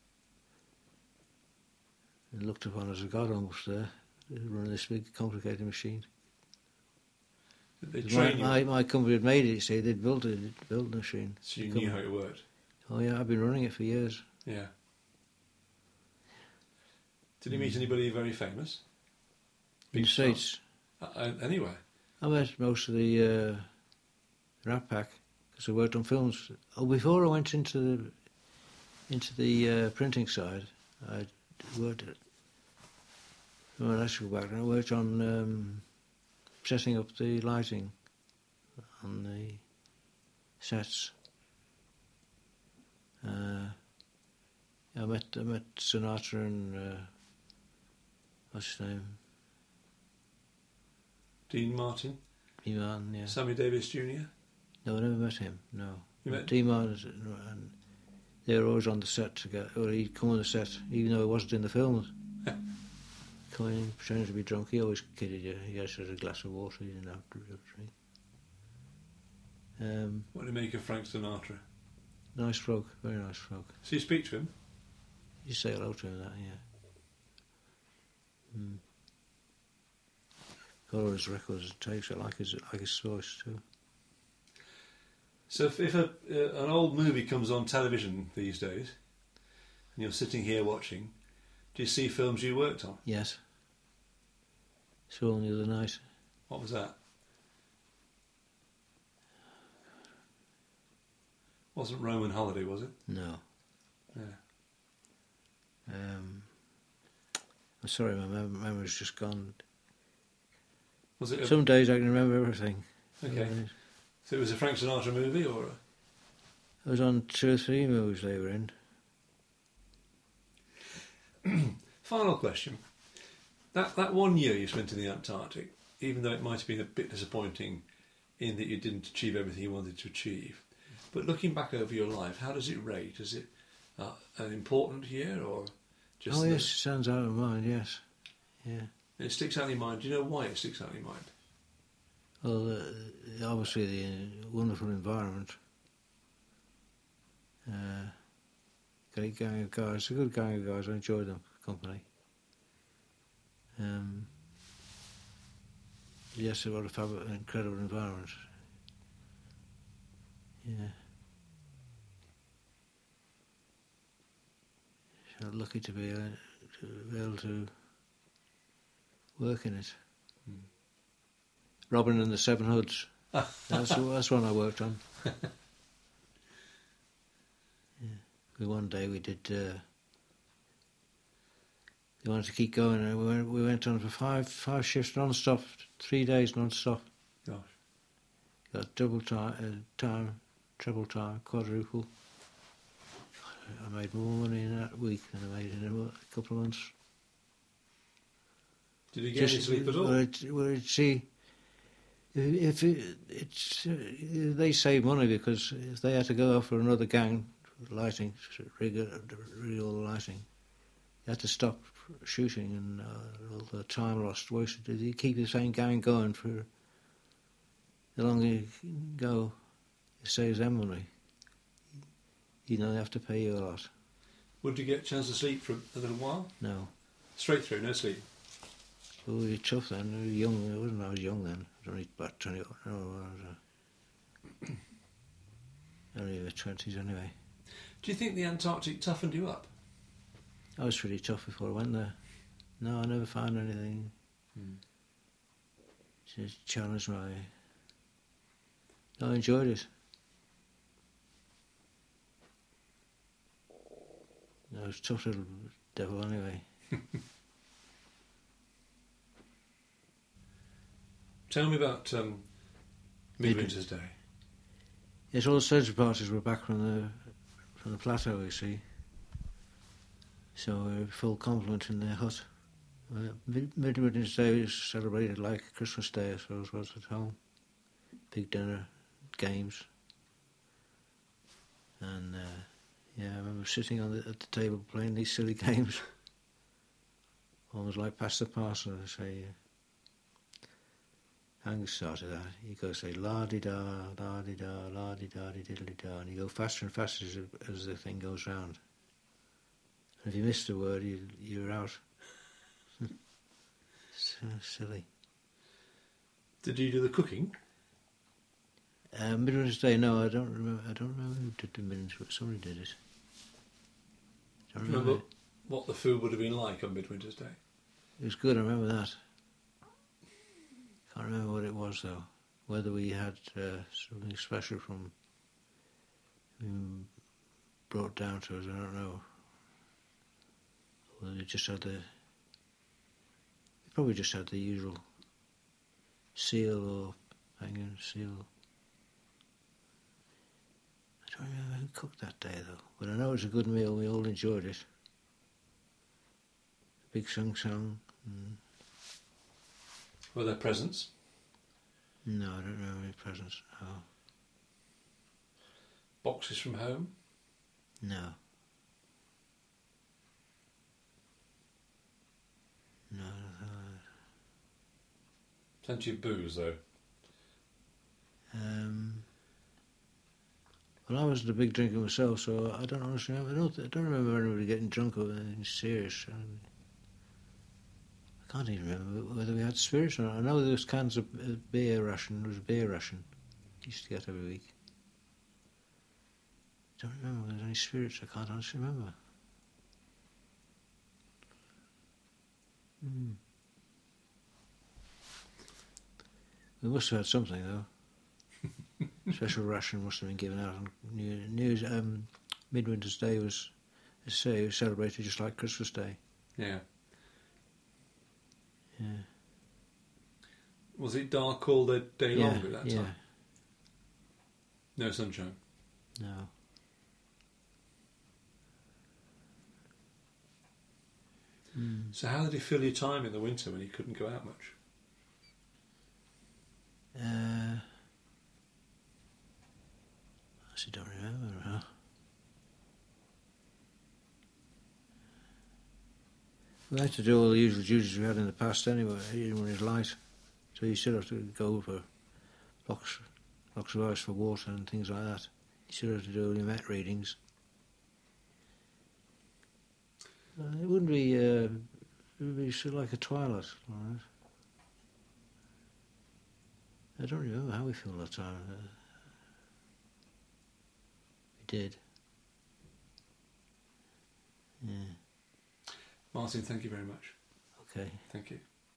And looked upon as a god almost there. Running this big, complicated machine. Did they train my, you? my, my company had made it, you see, they'd built it, they'd built the machine. So you knew how it worked? Oh yeah, I've been running it for years. Yeah. Did you meet anybody very famous? In the States? Uh, anywhere? I met most of the uh, Rat Pack, because I worked on films. Oh, before I went into the, into the uh, printing side, I worked at from an electrical background. I worked on um, setting up the lighting on the sets. Uh, I met I met Sinatra and uh, what's his name? Dean Martin, Dean Martin, yeah. Sammy Davis Junior No, I never met him. No, You met- Dean Martin, and they were always on the set together. Or he'd come on the set, even though he wasn't in the films. Come in, pretending to be drunk. He always kidded you. He just had a glass of water. He didn't have to drink. Um, What do you make of Frank Sinatra? nice bloke, very nice bloke. So you speak to him? You say hello to him, that, yeah. Mm. Got all his records and tapes. I like his, like his voice too. So if, if a, uh, an old movie comes on television these days, and you're sitting here watching, do you see films you worked on? Yes. Saw him the other night. What was that? Wasn't Roman Holiday, was it? No. Yeah. Um, I'm sorry, my mem- memory's just gone. Was it? A, Some days I can remember everything. okay. Other- So it was a Frank Sinatra movie, or? A, I was on two or three movies they were in. Final question. That that one year you spent in the Antarctic, even though it might have been a bit disappointing in that you didn't achieve everything you wanted to achieve, but looking back over your life, how does it rate? Is it uh, an important year, or just? Oh the- yes, it sounds out of mind. Yes, yeah. It sticks out in your mind. Do you know why it sticks out in your mind? Well, uh, obviously the uh, wonderful environment. Uh, great gang of guys, a good gang of guys. I enjoyed them company. Um, yes, what a fab- incredible environment. Yeah. So lucky to be, uh, to be able to work in it. Hmm. Robin and the Seven Hoods. That's that's one I worked on. Yeah. We, one day we did. Uh, they wanted to keep going, and we went, we went on for five five shifts non-stop, three days non-stop. Gosh. Got double time, uh, time, treble time, quadruple. I made more money in that week than I made in a mo- a couple of months. Did you get any sleep at all? Well, it, well, it, see, if it, it's, uh, they save money because if they had to go out for another gang, lighting, rig, rig all the lighting, they had to stop shooting and uh, all the time lost wasted. You keep the same gang going for the longer you go, it saves them money. You don't have to pay you a lot. Would you get a chance to sleep for a little while? No. Straight through, no sleep. Well, we were tough then. We were young. I wasn't. I was young then. I was only about twenty. No, I was uh, only in the twenties anyway. Do you think the Antarctic toughened you up? I was pretty tough before I went there. No, I never found anything. Hmm. Just challenged my. No, I enjoyed it. I was a tough little devil anyway. Tell me about um, Midwinter's Day. Yes, all the surgery parties were back from the from the plateau, you see. So we were full complement in their hut. Uh, Mid- Midwinter's Day was celebrated like Christmas Day, I suppose, was at home. Big dinner, games. And, uh, yeah, I remember sitting on the, at the table playing these silly games. Almost like pass the parcel, I say. Uh, Angus started that. You go say la-di-da, la-di-da, la-di-da-di-diddly-da, and you go faster and faster as, as the thing goes round. And if you miss the word, you, you're out. So silly. Did you do the cooking? Uh, Midwinter's Day, no, I don't remember. I don't remember who did the Midwinter's, but somebody did it. I don't remember. Remember what the food would have been like on Midwinter's Day? It was good. I remember that. Can't remember what it was though. Whether we had uh, something special from um, brought down to us, I don't know. Whether they just had the. They probably just had the usual seal or hanging seal. cooked that day though, but I know it was a good meal. We all enjoyed it. Big sung song. Mm. Were there presents? No, I don't remember any presents. No. Boxes from home? No. No. Uh, Plenty of booze though. um, well, I wasn't a big drinker myself, so I don't honestly remember. I don't, I don't remember anybody getting drunk or anything serious. Um, I can't even remember whether we had spirits or not. I know there was cans of uh, beer ration. There was a beer ration used to get every week. I don't remember whether there was any spirits. I can't honestly remember. Mm. We must have had something though. Special ration must have been given out on New, New um, Midwinter's Day was, as I say, was celebrated just like Christmas Day. Yeah. Yeah. Was it dark all the day yeah, long at that yeah. time? No sunshine? No. Mm. So how did you fill your time in the winter when you couldn't go out much? Uh, I actually don't remember. Huh? We had to do all the usual duties we had in the past anyway, even when it was light. So you still have to go for blocks, blocks of ice for water and things like that. You still have to do all your mat readings. Uh, it wouldn't be, uh, it would be sort of like a twilight. Right? I don't remember how we filled that time. Uh, we did. Yeah. Martin, thank you very much. Okay. Thank you.